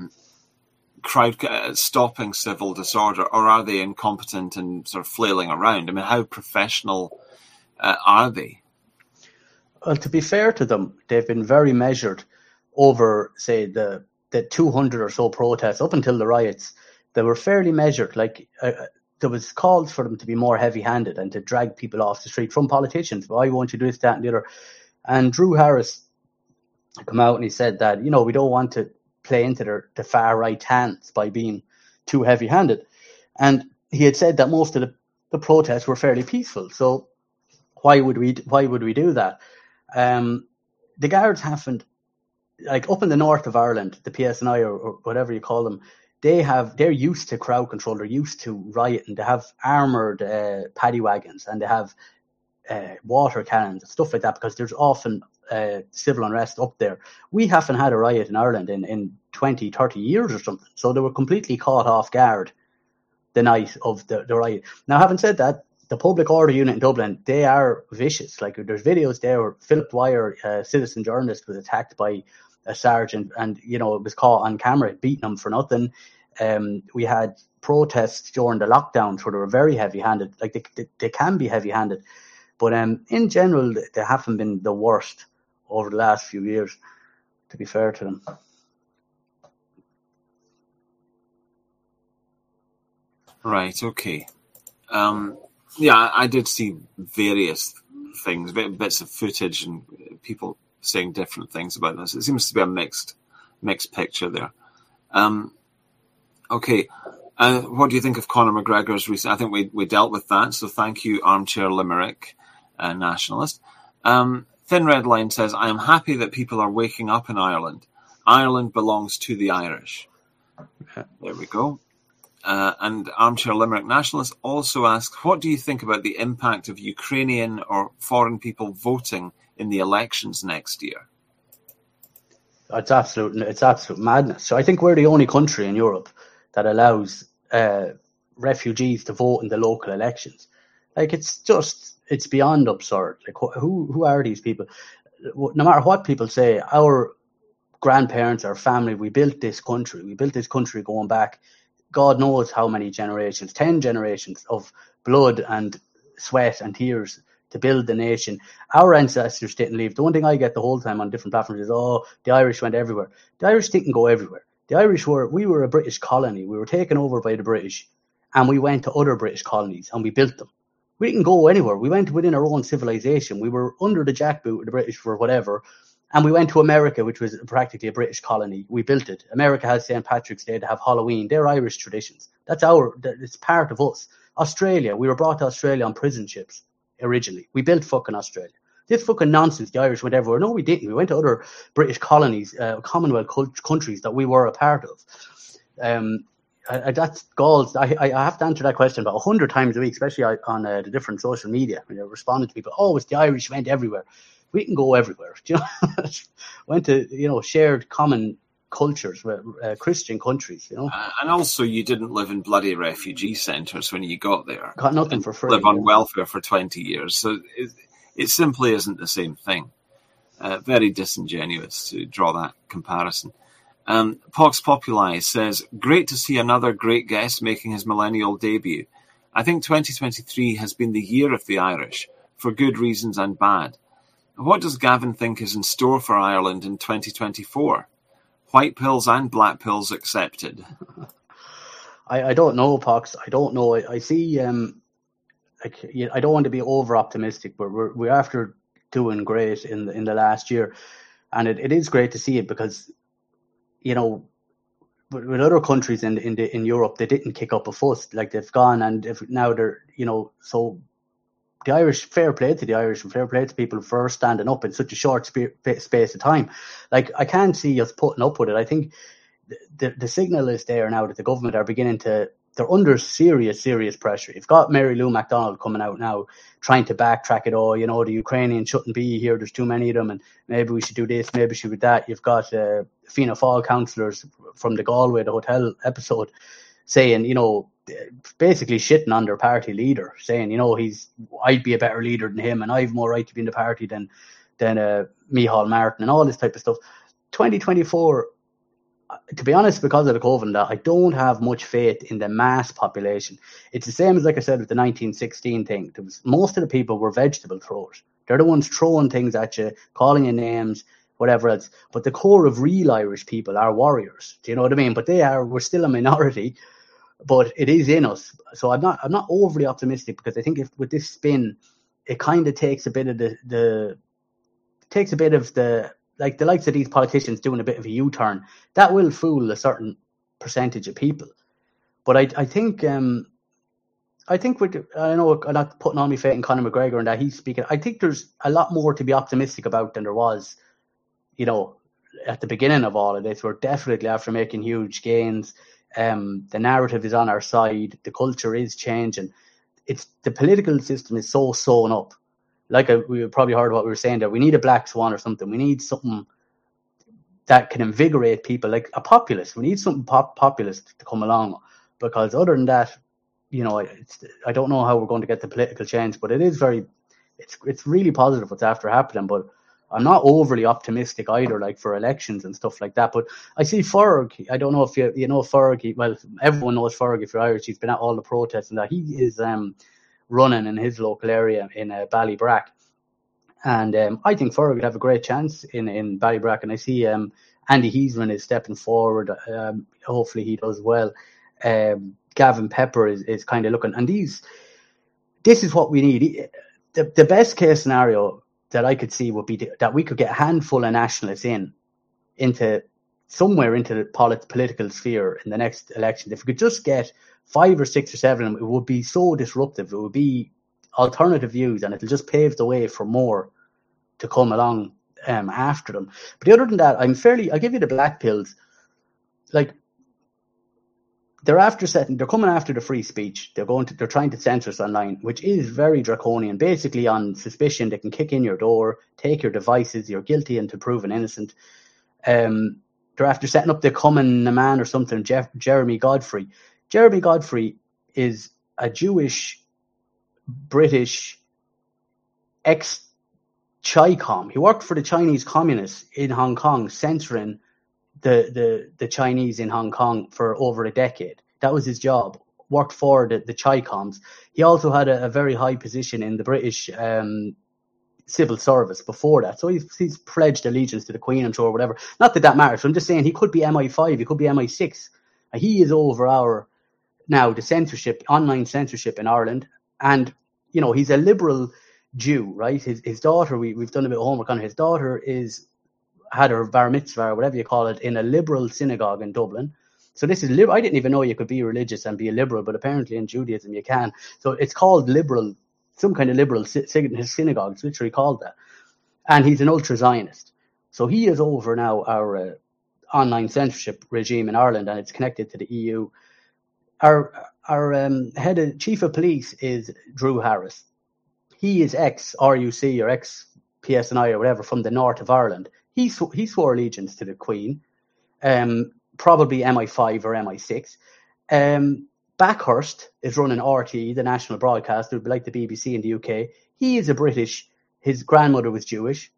stopping civil disorder, or are they incompetent and sort of flailing around? I mean, how professional are they? Well, to be fair to them, they've been very measured over, say, the 200 or so protests up until the riots. They were fairly measured. Like, there was calls for them to be more heavy-handed and to drag people off the street from politicians. Why won't you do this, that, and the other? And Drew Harris come out and he said that, we don't want to play into the far right hands by being too heavy-handed. And he had said that most of the protests were fairly peaceful. So why would we do that? The guards haven't, like, up in the north of Ireland, the PSNI or whatever you call them, they're used to crowd control. They're used to rioting. They have armoured paddy wagons, and they have water cannons and stuff like that, because there's often civil unrest up there. We haven't had a riot in Ireland in 20, 30 years or something. So they were completely caught off guard the night of the riot. Now, having said that, the public order unit in Dublin, they are vicious. Like, there's videos there where Philip Dwyer, a citizen journalist, was attacked by a sergeant and, it was caught on camera beating him for nothing. We had protests during the lockdown, so they were very heavy-handed. Like, they can be heavy-handed. But in general, they haven't been the worst over the last few years, to be fair to them. Right, okay. Yeah, I did see various things, bits of footage and people saying different things about this. It seems to be a mixed picture there. Okay. What do you think of Conor McGregor's recent? I think we dealt with that, so thank you, Armchair Limerick nationalist. Thin Red Line says, I am happy that people are waking up in Ireland. Ireland belongs to the Irish. There we go. And Armchair Limerick Nationalist also asks, what do you think about the impact of Ukrainian or foreign people voting in the elections next year? It's absolute madness. So I think we're the only country in Europe that allows refugees to vote in the local elections. Like, it's beyond absurd. Like, who are these people? No matter what people say, our grandparents, our family, we built this country. We built this country going back God knows how many generations, 10 generations of blood and sweat and tears to build the nation. Our ancestors didn't leave. The one thing I get the whole time on different platforms is, the Irish went everywhere. The Irish didn't go everywhere. The Irish we were a British colony. We were taken over by the British, and we went to other British colonies and we built them. We didn't go anywhere. We went within our own civilization. We were under the jackboot of the British for whatever. And we went to America, which was practically a British colony. We built it. America has St. Patrick's Day, to have Halloween. They're Irish traditions. It's part of us. Australia, we were brought to Australia on prison ships originally. We built fucking Australia. This fucking nonsense, the Irish went everywhere. No, we didn't. We went to other British colonies, Commonwealth countries that we were a part of. That's galls. I have to answer that question about 100 times a week, especially on the different social media. Responding to people, it's the Irish went everywhere. We can go everywhere. Went to shared common cultures with Christian countries. And also, you didn't live in bloody refugee centres when you got there. Got nothing for free. Live on welfare for 20 years, so it simply isn't the same thing. Very disingenuous to draw that comparison. Pox Populi says, great to see another great guest making his millennial debut. I think 2023 has been the year of the Irish, for good reasons and bad. What does Gavin think is in store for Ireland in 2024? White pills and black pills accepted. I don't know, Pox. I don't know. I see. I don't want to be over optimistic, but we're after doing great in the last year, and it is great to see it because, with other countries in Europe, they didn't kick up a fuss. Like, they've gone, and now they're so. The Irish, fair play to the Irish and fair play to people for standing up in such a short space of time. Like, I can't see us putting up with it. I think the signal is there now that the government are beginning to, they're under serious pressure. You've got Mary Lou McDonald coming out now trying to backtrack it all. The Ukrainians shouldn't be here. There's too many of them, and maybe we should do this, maybe we should do that. You've got Fianna Fáil councillors from the Galway, the hotel episode, saying, basically shitting on their party leader, saying, I'd be a better leader than him and I've more right to be in the party than Micheál Martin and all this type of stuff. 2024, to be honest, because of the COVID, I don't have much faith in the mass population. It's the same as, like I said, with the 1916 thing. Most of the people were vegetable throwers. They're the ones throwing things at you, calling you names, whatever else. But the core of real Irish people are warriors. Do you know what I mean? But we're still a minority. But it is in us, so I'm not overly optimistic, because I think with this spin, it kind of takes a bit of the like the likes of these politicians doing a bit of a U-turn. That will fool a certain percentage of people. But I think I know I'm not putting all my faith in Conor McGregor and that he's speaking. I think there's a lot more to be optimistic about than there was, at the beginning of all of this. We're definitely after making huge gains. The narrative is on our side. The culture is changing. The political system is so sewn up like we probably heard what we were saying there. We need a black swan or something. We need something that can invigorate people, like a populist. We need something populist to come along, because other than that, I don't know how we're going to get the political change. But it's really positive what's after happening. But I'm not overly optimistic either, like for elections and stuff like that. But I see Ferg. I don't know if you know Ferg. Well, everyone knows Ferg if you're Irish. He's been at all the protests and that. He is running in his local area in Ballybrack. And I think Ferg would have a great chance in Ballybrack. And I see Andy Heasman is stepping forward. Hopefully he does well. Gavin Pepper is kind of looking. And this is what we need. The best case scenario that I could see would be that we could get a handful of nationalists into somewhere into the political sphere in the next election. If we could just get 5 or 6 or 7 of them, it would be so disruptive. It would be alternative views, and it'll just pave the way for more to come along after them. But other than that, I'll give you the black pills. Like, they're coming after the free speech. They're trying to censor us online, which is very draconian. Basically, on suspicion, they can kick in your door, take your devices. You're guilty until proven innocent. They're after setting up the Common Man or something. Jeremy Godfrey. Jeremy Godfrey is a Jewish British ex-Chi-Com. He worked for the Chinese communists in Hong Kong, censoring the Chinese in Hong Kong for over a decade. That was his job. Worked for the Chi-Coms. He also had a very high position in the British civil service before that. So he's pledged allegiance to the Queen, I'm sure, whatever. Not that matters. I'm just saying he could be MI5, he could be MI6. He is over the censorship, online censorship in Ireland. And, he's a liberal Jew, right? His daughter, we've done a bit of homework on her. His daughter had her bar mitzvah, or whatever you call it, in a liberal synagogue in Dublin. So this is I didn't even know you could be religious and be a liberal, but apparently in Judaism you can. So it's called liberal, some kind of liberal synagogue. It's literally called that. And he's an ultra-Zionist. So he is over now our online censorship regime in Ireland, and it's connected to the EU. Our chief of police is Drew Harris. He is ex-RUC or ex-PSNI or whatever from the north of Ireland. He swore allegiance to the Queen, probably MI5 or MI6. Backhurst is running RTE, the national broadcaster, it would be like the BBC in the UK. He is a British. His grandmother was Jewish.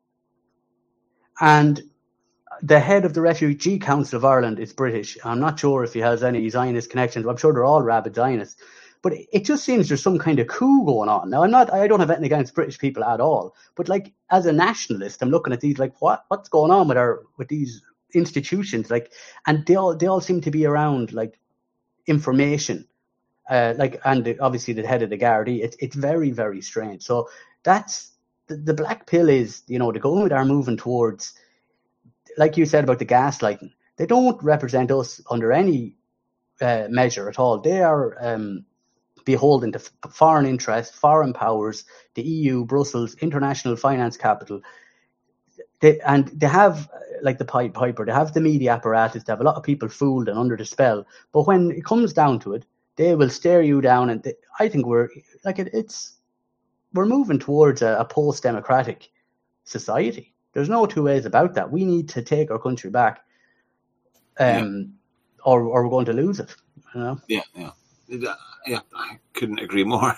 And the head of the Refugee Council of Ireland is British. I'm not sure if he has any Zionist connections. I'm sure they're all rabid Zionists. But it just seems there's some kind of coup going on. Now, I don't have anything against British people at all. But like, as a nationalist, I'm looking at these like, what's going on with these institutions? Like, and they all seem to be around like information. And obviously the head of the Gardaí. It's very, very strange. So that's the black pill is, the government are moving towards, like you said about the gaslighting. They don't represent us under any measure at all. They are beholden to foreign interests, foreign powers, the EU, Brussels, international finance capital. They have, like the Pied Piper, they have the media apparatus, they have a lot of people fooled and under the spell. But when it comes down to it, they will stare you down. And I think we're moving towards a post-democratic society. There's no two ways about that. We need to take our country back, or we're going to lose it. Yeah, I couldn't agree more.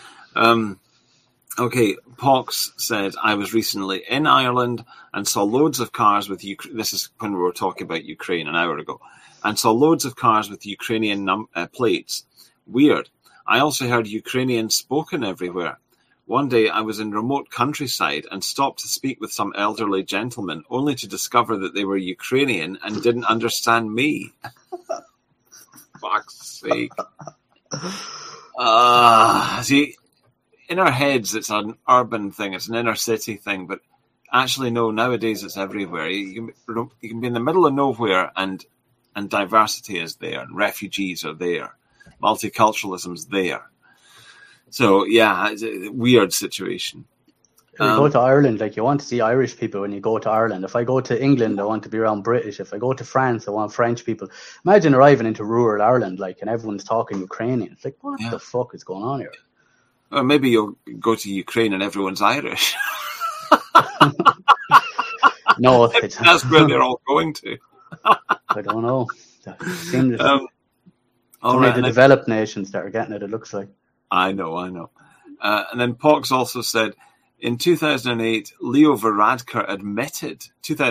Okay, Pox said, I was recently in Ireland and saw loads of cars with this is when we were talking about Ukraine an hour ago, and saw loads of cars with Ukrainian plates. Weird. I also heard Ukrainian spoken everywhere. One day I was in remote countryside and stopped to speak with some elderly gentlemen, only to discover that they were Ukrainian and didn't understand me. Fuck's sake. See, in our heads it's an urban thing, it's an inner city thing, but actually no, nowadays it's everywhere. You can be in the middle of nowhere and diversity is there, and refugees are there, multiculturalism's there. So yeah, it's a weird situation. If you go to Ireland, like, you want to see Irish people when you go to Ireland. If I go to England, I want to be around British. If I go to France, I want French people. Imagine arriving into rural Ireland, like, and everyone's talking Ukrainian. It's like, what the fuck is going on here? Or maybe you'll go to Ukraine and everyone's Irish. No, That's where they're all going to. I don't know. Seems all right, the developed nations that are getting it looks like. I know. And then Pox also said, in 2008, Leo Varadkar admitted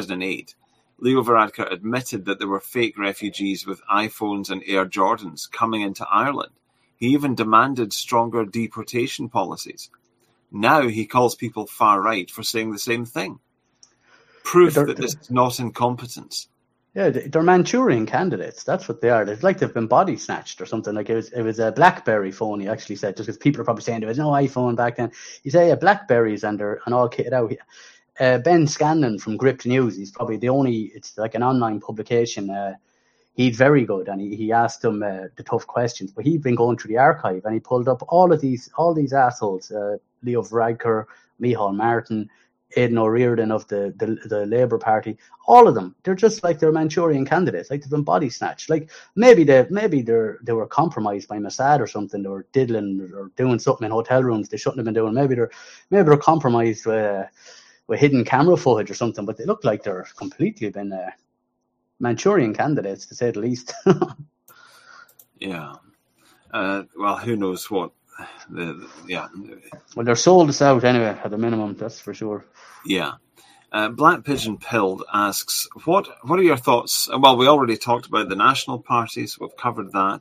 that there were fake refugees with iPhones and Air Jordans coming into Ireland. He even demanded stronger deportation policies. Now he calls people far right for saying the same thing. Proof that this is not incompetence. Yeah, they're Manchurian candidates. That's what they are. It's like they've been body snatched or something. Like it was a BlackBerry phone. He actually said, just because people are probably saying there was no iPhone back then. He said, yeah, BlackBerries and all kitted out. Ben Scanlon from Gript News. He's probably the only. It's like an online publication. He's very good, and he asked them the tough questions. But he'd been going through the archive, and he pulled up all these assholes: Leo Varadkar, Micheál Martin, Aidan O'Riordan of the Labour Party, all of them. They're just like they're Manchurian candidates, like they've been body snatched. Like maybe they were compromised by Mossad or something. They were diddling or doing something in hotel rooms they shouldn't have been doing. Maybe they're compromised with hidden camera footage or something. But they look like they're completely been Manchurian candidates, to say the least. Yeah. Well, who knows what. Well, they're sold us out anyway, at the minimum, that's for sure. Yeah. Black Pigeon Pilled asks, what are your thoughts? Well, we already talked about the national parties. We've covered that.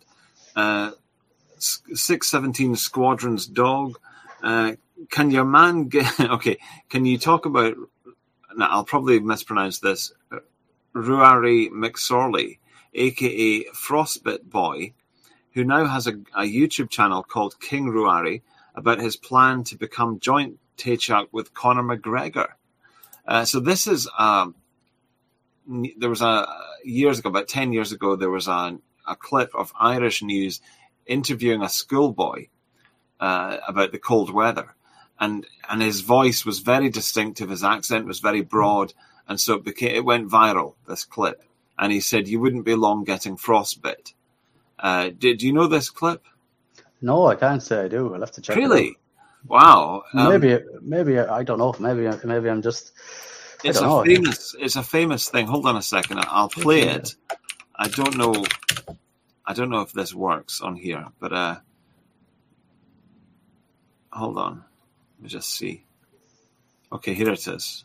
617 Squadron's Dog. Can your man get... Okay, can you talk about... Now, I'll probably mispronounce this. Ruari McSorley, a.k.a. Frostbit Boy, who now has a YouTube channel called King Ruari about his plan to become joint Taoiseach with Conor McGregor. So this is, there was years ago, about 10 years ago, there was a clip of Irish News interviewing a schoolboy about the cold weather. And his voice was very distinctive, his accent was very broad, and so it went viral, this clip. And he said, you wouldn't be long getting frostbite. Did you know this clip? No, I can't say I do. I'll have to check. Really? It out. Wow. Maybe I don't know. Maybe I'm just. It's a famous thing. Hold on a second. I'll play it. I don't know if this works on here, but hold on. Let me just see. Okay, here it is.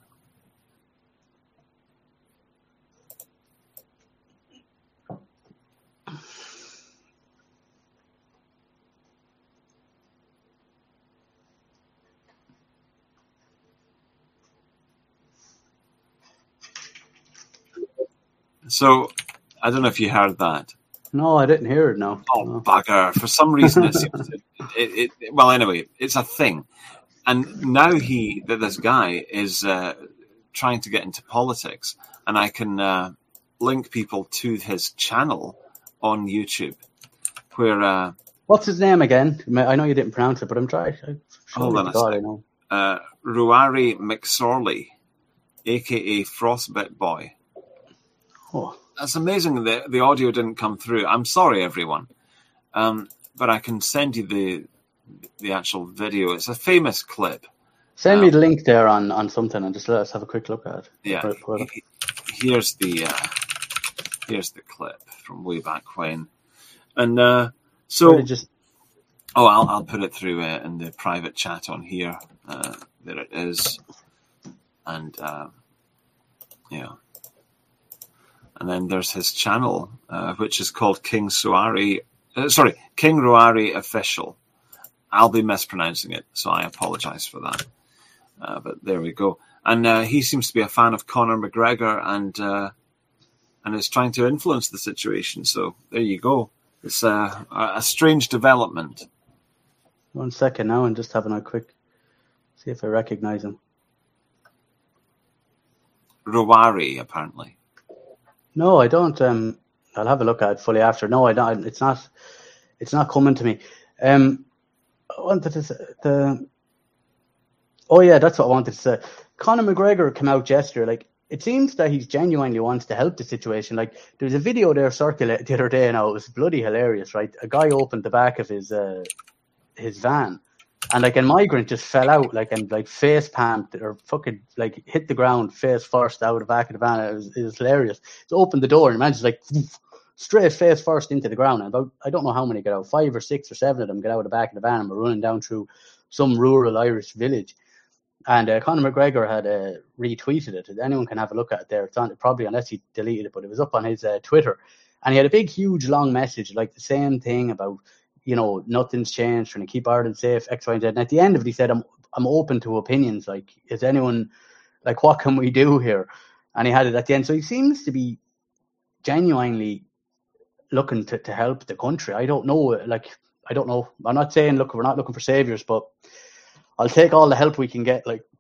So, I don't know if you heard that. No, I didn't hear it, no. Oh, no. Bugger. For some reason, well, anyway, it's a thing. And now this guy is trying to get into politics, and I can link people to his channel on YouTube, where... What's his name again? I know you didn't pronounce it, but I'm trying. Hold on a second. Ruari McSorley, a.k.a. Frostbit Boy. Oh. That's amazing that the audio didn't come through. I'm sorry, everyone. But I can send you the actual video. It's a famous clip. Send me the link there on something and just let us have a quick look at it. Yeah. Here's the clip from way back when. And so... I'll put it through in the private chat on here. There it is. And, yeah. And then there's his channel, which is called King Ruari Official. I'll be mispronouncing it, so I apologize for that. But there we go. And he seems to be a fan of Conor McGregor and is trying to influence the situation. So there you go. It's a strange development. 1 second now, and just having a quick see if I recognize him. Ruari, apparently. No, I don't. I'll have a look at it fully after. No, I don't. It's not coming to me. I wanted to say oh yeah, that's what I wanted to say. Conor McGregor came out yesterday. Like, it seems that he genuinely wants to help the situation. Like, there was a video there circulating the other day. Now it was bloody hilarious, right? A guy opened the back of his van, And like a migrant just fell out, like, and like face palmed or fucking like hit the ground face first out of the back of the van. It was hilarious. So opened the door and the man just like straight face first into the ground. And about, I don't know how many get out, 5 or 6 or 7 of them get out of the back of the van and were running down through some rural Irish village. And Conor McGregor had retweeted it. Anyone can have a look at it there. It's on, probably, unless he deleted it, but it was up on his Twitter. And he had a big, huge, long message, like the same thing about, you know, nothing's changed, trying to keep Ireland safe, X, Y, and Z. And at the end of it, he said, I'm open to opinions. Like, is anyone, like, what can we do here? And he had it at the end. So he seems to be genuinely looking to help the country. I don't know. I'm not saying, look, we're not looking for saviors, but I'll take all the help we can get. Like,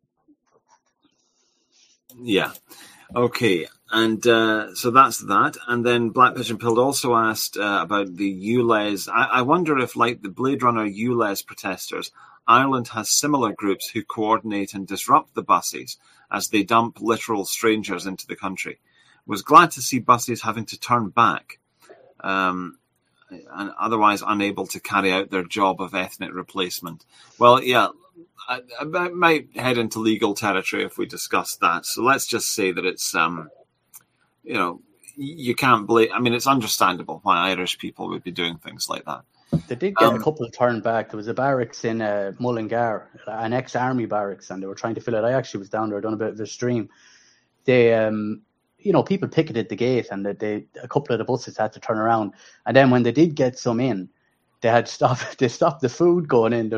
yeah. Okay. And so that's that. And then Black Pigeon Pilled also asked about the ULEZ. I wonder if, like the Blade Runner ULEZ protesters, Ireland has similar groups who coordinate and disrupt the buses as they dump literal strangers into the country. Was glad to see buses having to turn back and otherwise unable to carry out their job of ethnic replacement. Well, yeah, I might head into legal territory if we discuss that. So let's just say that it's... you know, you can't blame. I mean, it's understandable why Irish people would be doing things like that. They did get a couple turned back. There was a barracks in Mullingar, an ex-army barracks, and they were trying to fill it. I actually was down there, done a bit of a stream. They, you know, people picketed the gate, and a couple of the buses had to turn around. And then when they did get some in, they had stopped the food going in.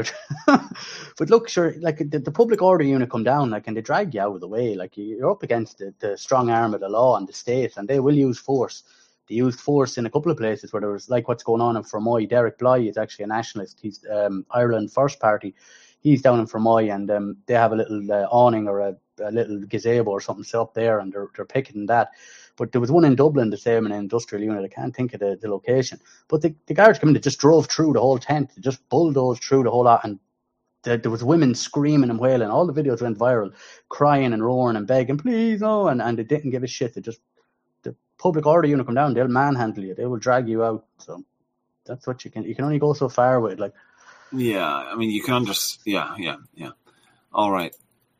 But look, sure, like the public order unit come down, like, and they drag you out of the way. Like, you're up against the strong arm of the law and the state, and they will use force. They used force in a couple of places where there was, like what's going on in Fermoy. Derek Bly is actually a nationalist. He's Ireland First Party. He's down in Fermoy, and they have a little awning or a little gazebo or something set up there, and they're picketing that. But there was one in Dublin, the same, in an industrial unit. I can't think of the location. But the guards came in, they just drove through the whole tent. They just bulldozed through the whole lot. And there was women screaming and wailing. All the videos went viral, crying and roaring and begging, please, no. And they didn't give a shit. The public order unit come down, they'll manhandle you. They will drag you out. So that's what you can only go so far with. Like, yeah, I mean, you can understand. Yeah. All right.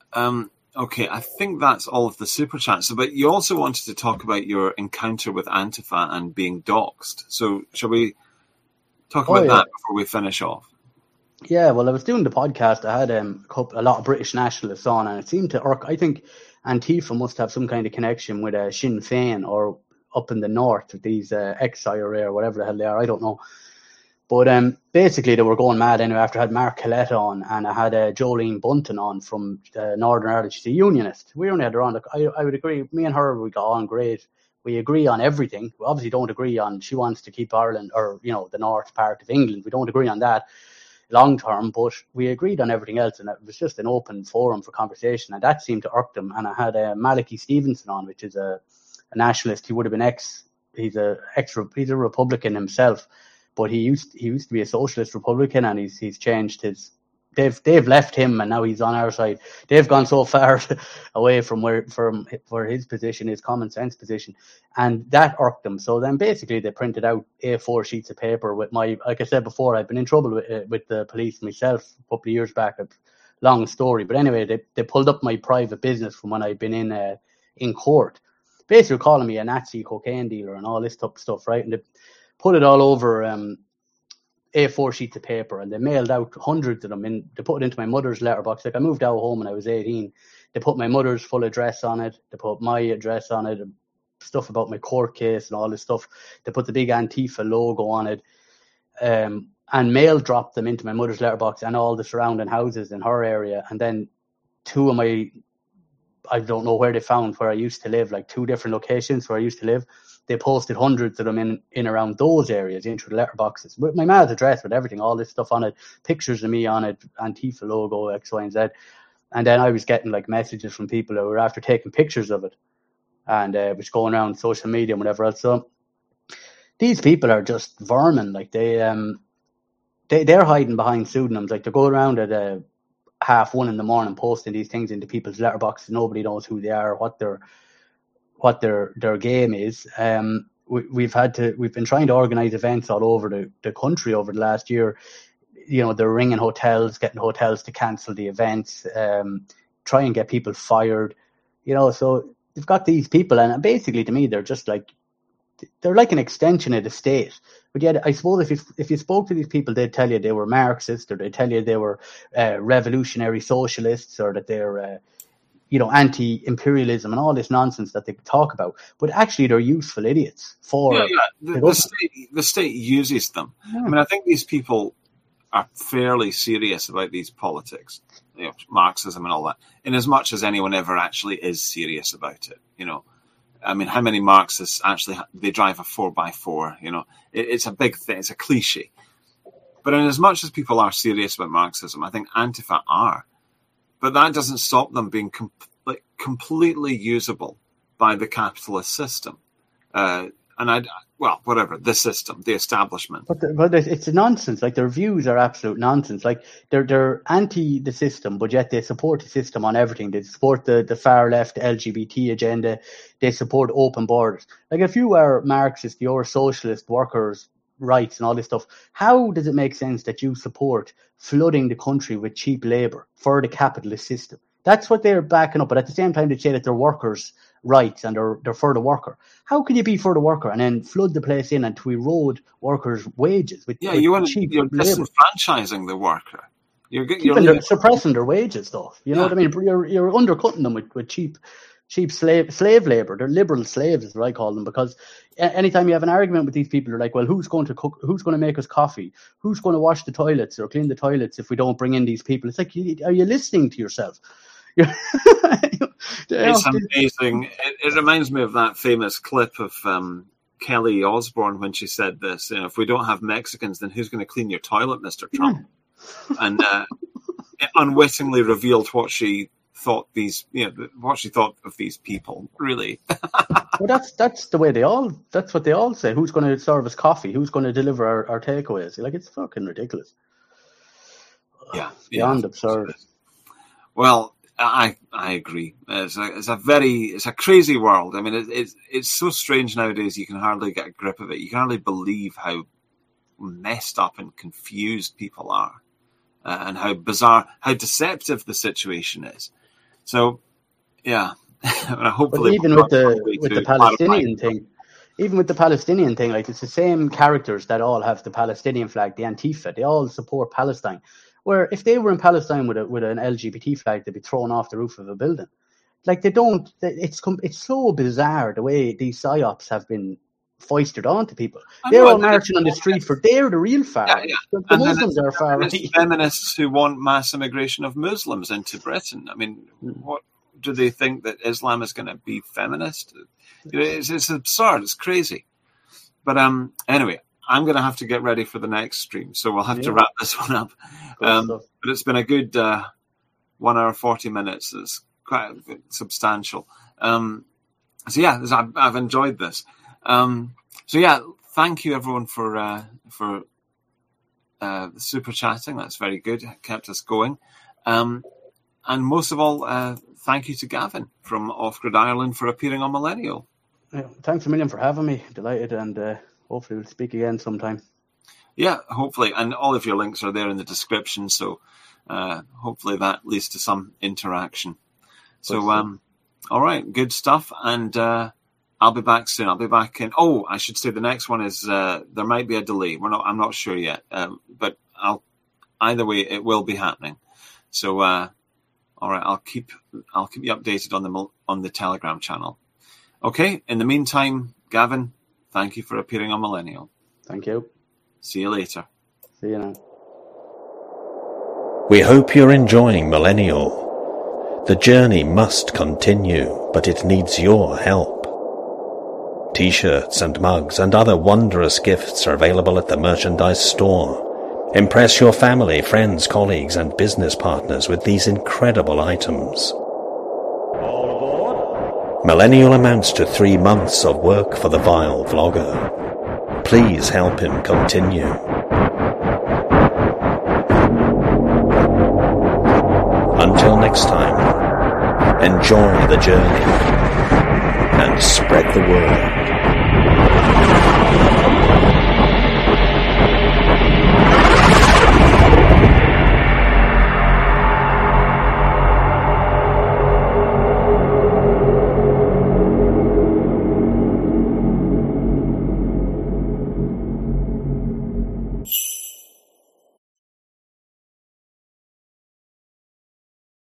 Okay, I think that's all of the super chats. But you also wanted to talk about your encounter with Antifa and being doxxed. So shall we talk about that before we finish off? Yeah, well, I was doing the podcast. I had a lot of British nationalists on, and it seemed to irk. I think Antifa must have some kind of connection with Sinn Féin or up in the north, these ex-IRA or whatever the hell they are. I don't know. But basically, they were going mad anyway after I had Mark Collette on, and I had Jolene Bunton on from Northern Ireland. She's a unionist. We only had her on. I would agree. Me and her, we got on great. We agree on everything. We obviously don't agree on she wants to keep Ireland or, you know, the north part of England. We don't agree on that long term, but we agreed on everything else, and it was just an open forum for conversation, and that seemed to irk them. And I had Malachy Stevenson on, which is a nationalist. He would have been he's a Republican himself. But he used to be a socialist Republican, and he's changed his. They've left him, and now he's on our side. They've gone so far away from where his position, his common sense position, and that irked them. So then basically they printed out A4 sheets of paper with my. Like I said before, I've been in trouble with the police myself a couple of years back. A long story, but anyway, they pulled up my private business from when I'd been in court, basically calling me a Nazi cocaine dealer and all this type of stuff, right? And they put it all over A4 sheets of paper, and they mailed out hundreds of them. They put it into my mother's letterbox. Like, I moved out home when I was 18. They put my mother's full address on it. They put my address on it, and stuff about my court case and all this stuff. They put the big Antifa logo on it, and mail dropped them into my mother's letterbox and all the surrounding houses in her area. And then two of my, I don't know where they found where I used to live, like 2 different locations where I used to live. They posted hundreds of them in around those areas into the letterboxes with my dad's address, with everything, all this stuff on it, pictures of me on it, Antifa logo, X, Y, and Z. And then I was getting like messages from people who were after taking pictures of it, and it was going around social media and whatever else. So these people are just vermin. Like they're hiding behind pseudonyms. Like, they go around at 1:30 in the morning posting these things into people's letterboxes. Nobody knows who they are, what their game is. We've been trying to organise events all over the country over the last year they're ringing hotels, getting hotels to cancel the events, try and get people fired. So they've got these people, and basically to me, they're just like, they're like an extension of the state. But yet, I suppose if you spoke to these people, they'd tell you they were Marxist, or they'd tell you they were revolutionary socialists, or that they're anti-imperialism and all this nonsense that they talk about. But actually, they're useful idiots for the state uses them. Yeah. I mean, I think these people are fairly serious about these politics, Marxism and all that, in as much as anyone ever actually is serious about it. I mean, how many Marxists actually they drive a 4x4? It's a big thing. It's a cliche. But in as much as people are serious about Marxism, I think Antifa are. But that doesn't stop them being completely usable by the capitalist system. The system, the establishment. But it's nonsense. Like, their views are absolute nonsense. Like, they're anti the system, but yet they support the system on everything. They support the far left LGBT agenda. They support open borders. Like, if you are Marxist, you're socialist, workers' rights and all this stuff, how does it make sense that you support flooding the country with cheap labour for the capitalist system? That's what they're backing up. But at the same time, they say that they're workers' rights and they're for the worker. How can you be for the worker and then flood the place in and to erode workers' wages with cheap you're labour? disenfranchising the worker. You're suppressing their wages, though. You know what I mean? You're undercutting them with cheap slave labour. They're liberal slaves, is what I call them, because anytime you have an argument with these people, they're like, well, who's going to cook? Who's going to make us coffee? Who's going to wash the toilets or clean the toilets if we don't bring in these people? It's like, are you listening to yourself? It's amazing. It reminds me of that famous clip of Kelly Osbourne when she said this: if we don't have Mexicans, then who's going to clean your toilet, Mr. Trump? And it unwittingly revealed what she thought of these people. Really. Well, that's the way that's what they all say. Who's going to serve us coffee? Who's going to deliver our takeaways? Like, it's fucking ridiculous. Beyond absurd. Well, I agree. It's a crazy world. I mean, it's so strange nowadays. You can hardly get a grip of it. You can hardly believe how messed up and confused people are, and how bizarre, how deceptive the situation is. So, yeah. Hopefully, even with the Palestinian thing. Even with the Palestinian thing, like, it's the same characters that all have the Palestinian flag, the Antifa. They all support Palestine. Where if they were in Palestine with an LGBT flag, they'd be thrown off the roof of a building. Like, they don't. It's so bizarre the way these psyops have been foisted onto people. They're all marching on the street they're the real far. Yeah. The Muslims are far right. Feminists who want mass immigration of Muslims into Britain. I mean, what do they think, that Islam is going to be feminist? It's absurd. It's crazy. But anyway, I'm going to have to get ready for the next stream, so we'll have to wrap this one up. But it's been a good 1 hour 40 minutes. It's quite substantial. I've enjoyed this. Thank you everyone for super chatting. That's very good. It kept us going. And most of all, thank you to Gavin from Off Grid Ireland for appearing on Millennial. Yeah, thanks a million for having me. Delighted, and hopefully we'll speak again sometime. Yeah, hopefully. And all of your links are there in the description, so hopefully that leads to some interaction. So, all right, good stuff. And I'll be back soon. I'll be back in. Oh, I should say the next one is there might be a delay. I'm not sure yet, but either way, it will be happening. So, all right, I'll keep you updated on the Telegram channel. Okay. In the meantime, Gavin, thank you for appearing on Millennial. Thank you. See you later. See you now. We hope you're enjoying Millennial. The journey must continue, but it needs your help. T-shirts and mugs and other wondrous gifts are available at the merchandise store. Impress your family, friends, colleagues and business partners with these incredible items. Millennial amounts to 3 months of work for the vile vlogger. Please help him continue. Until next time, enjoy the journey and spread the word.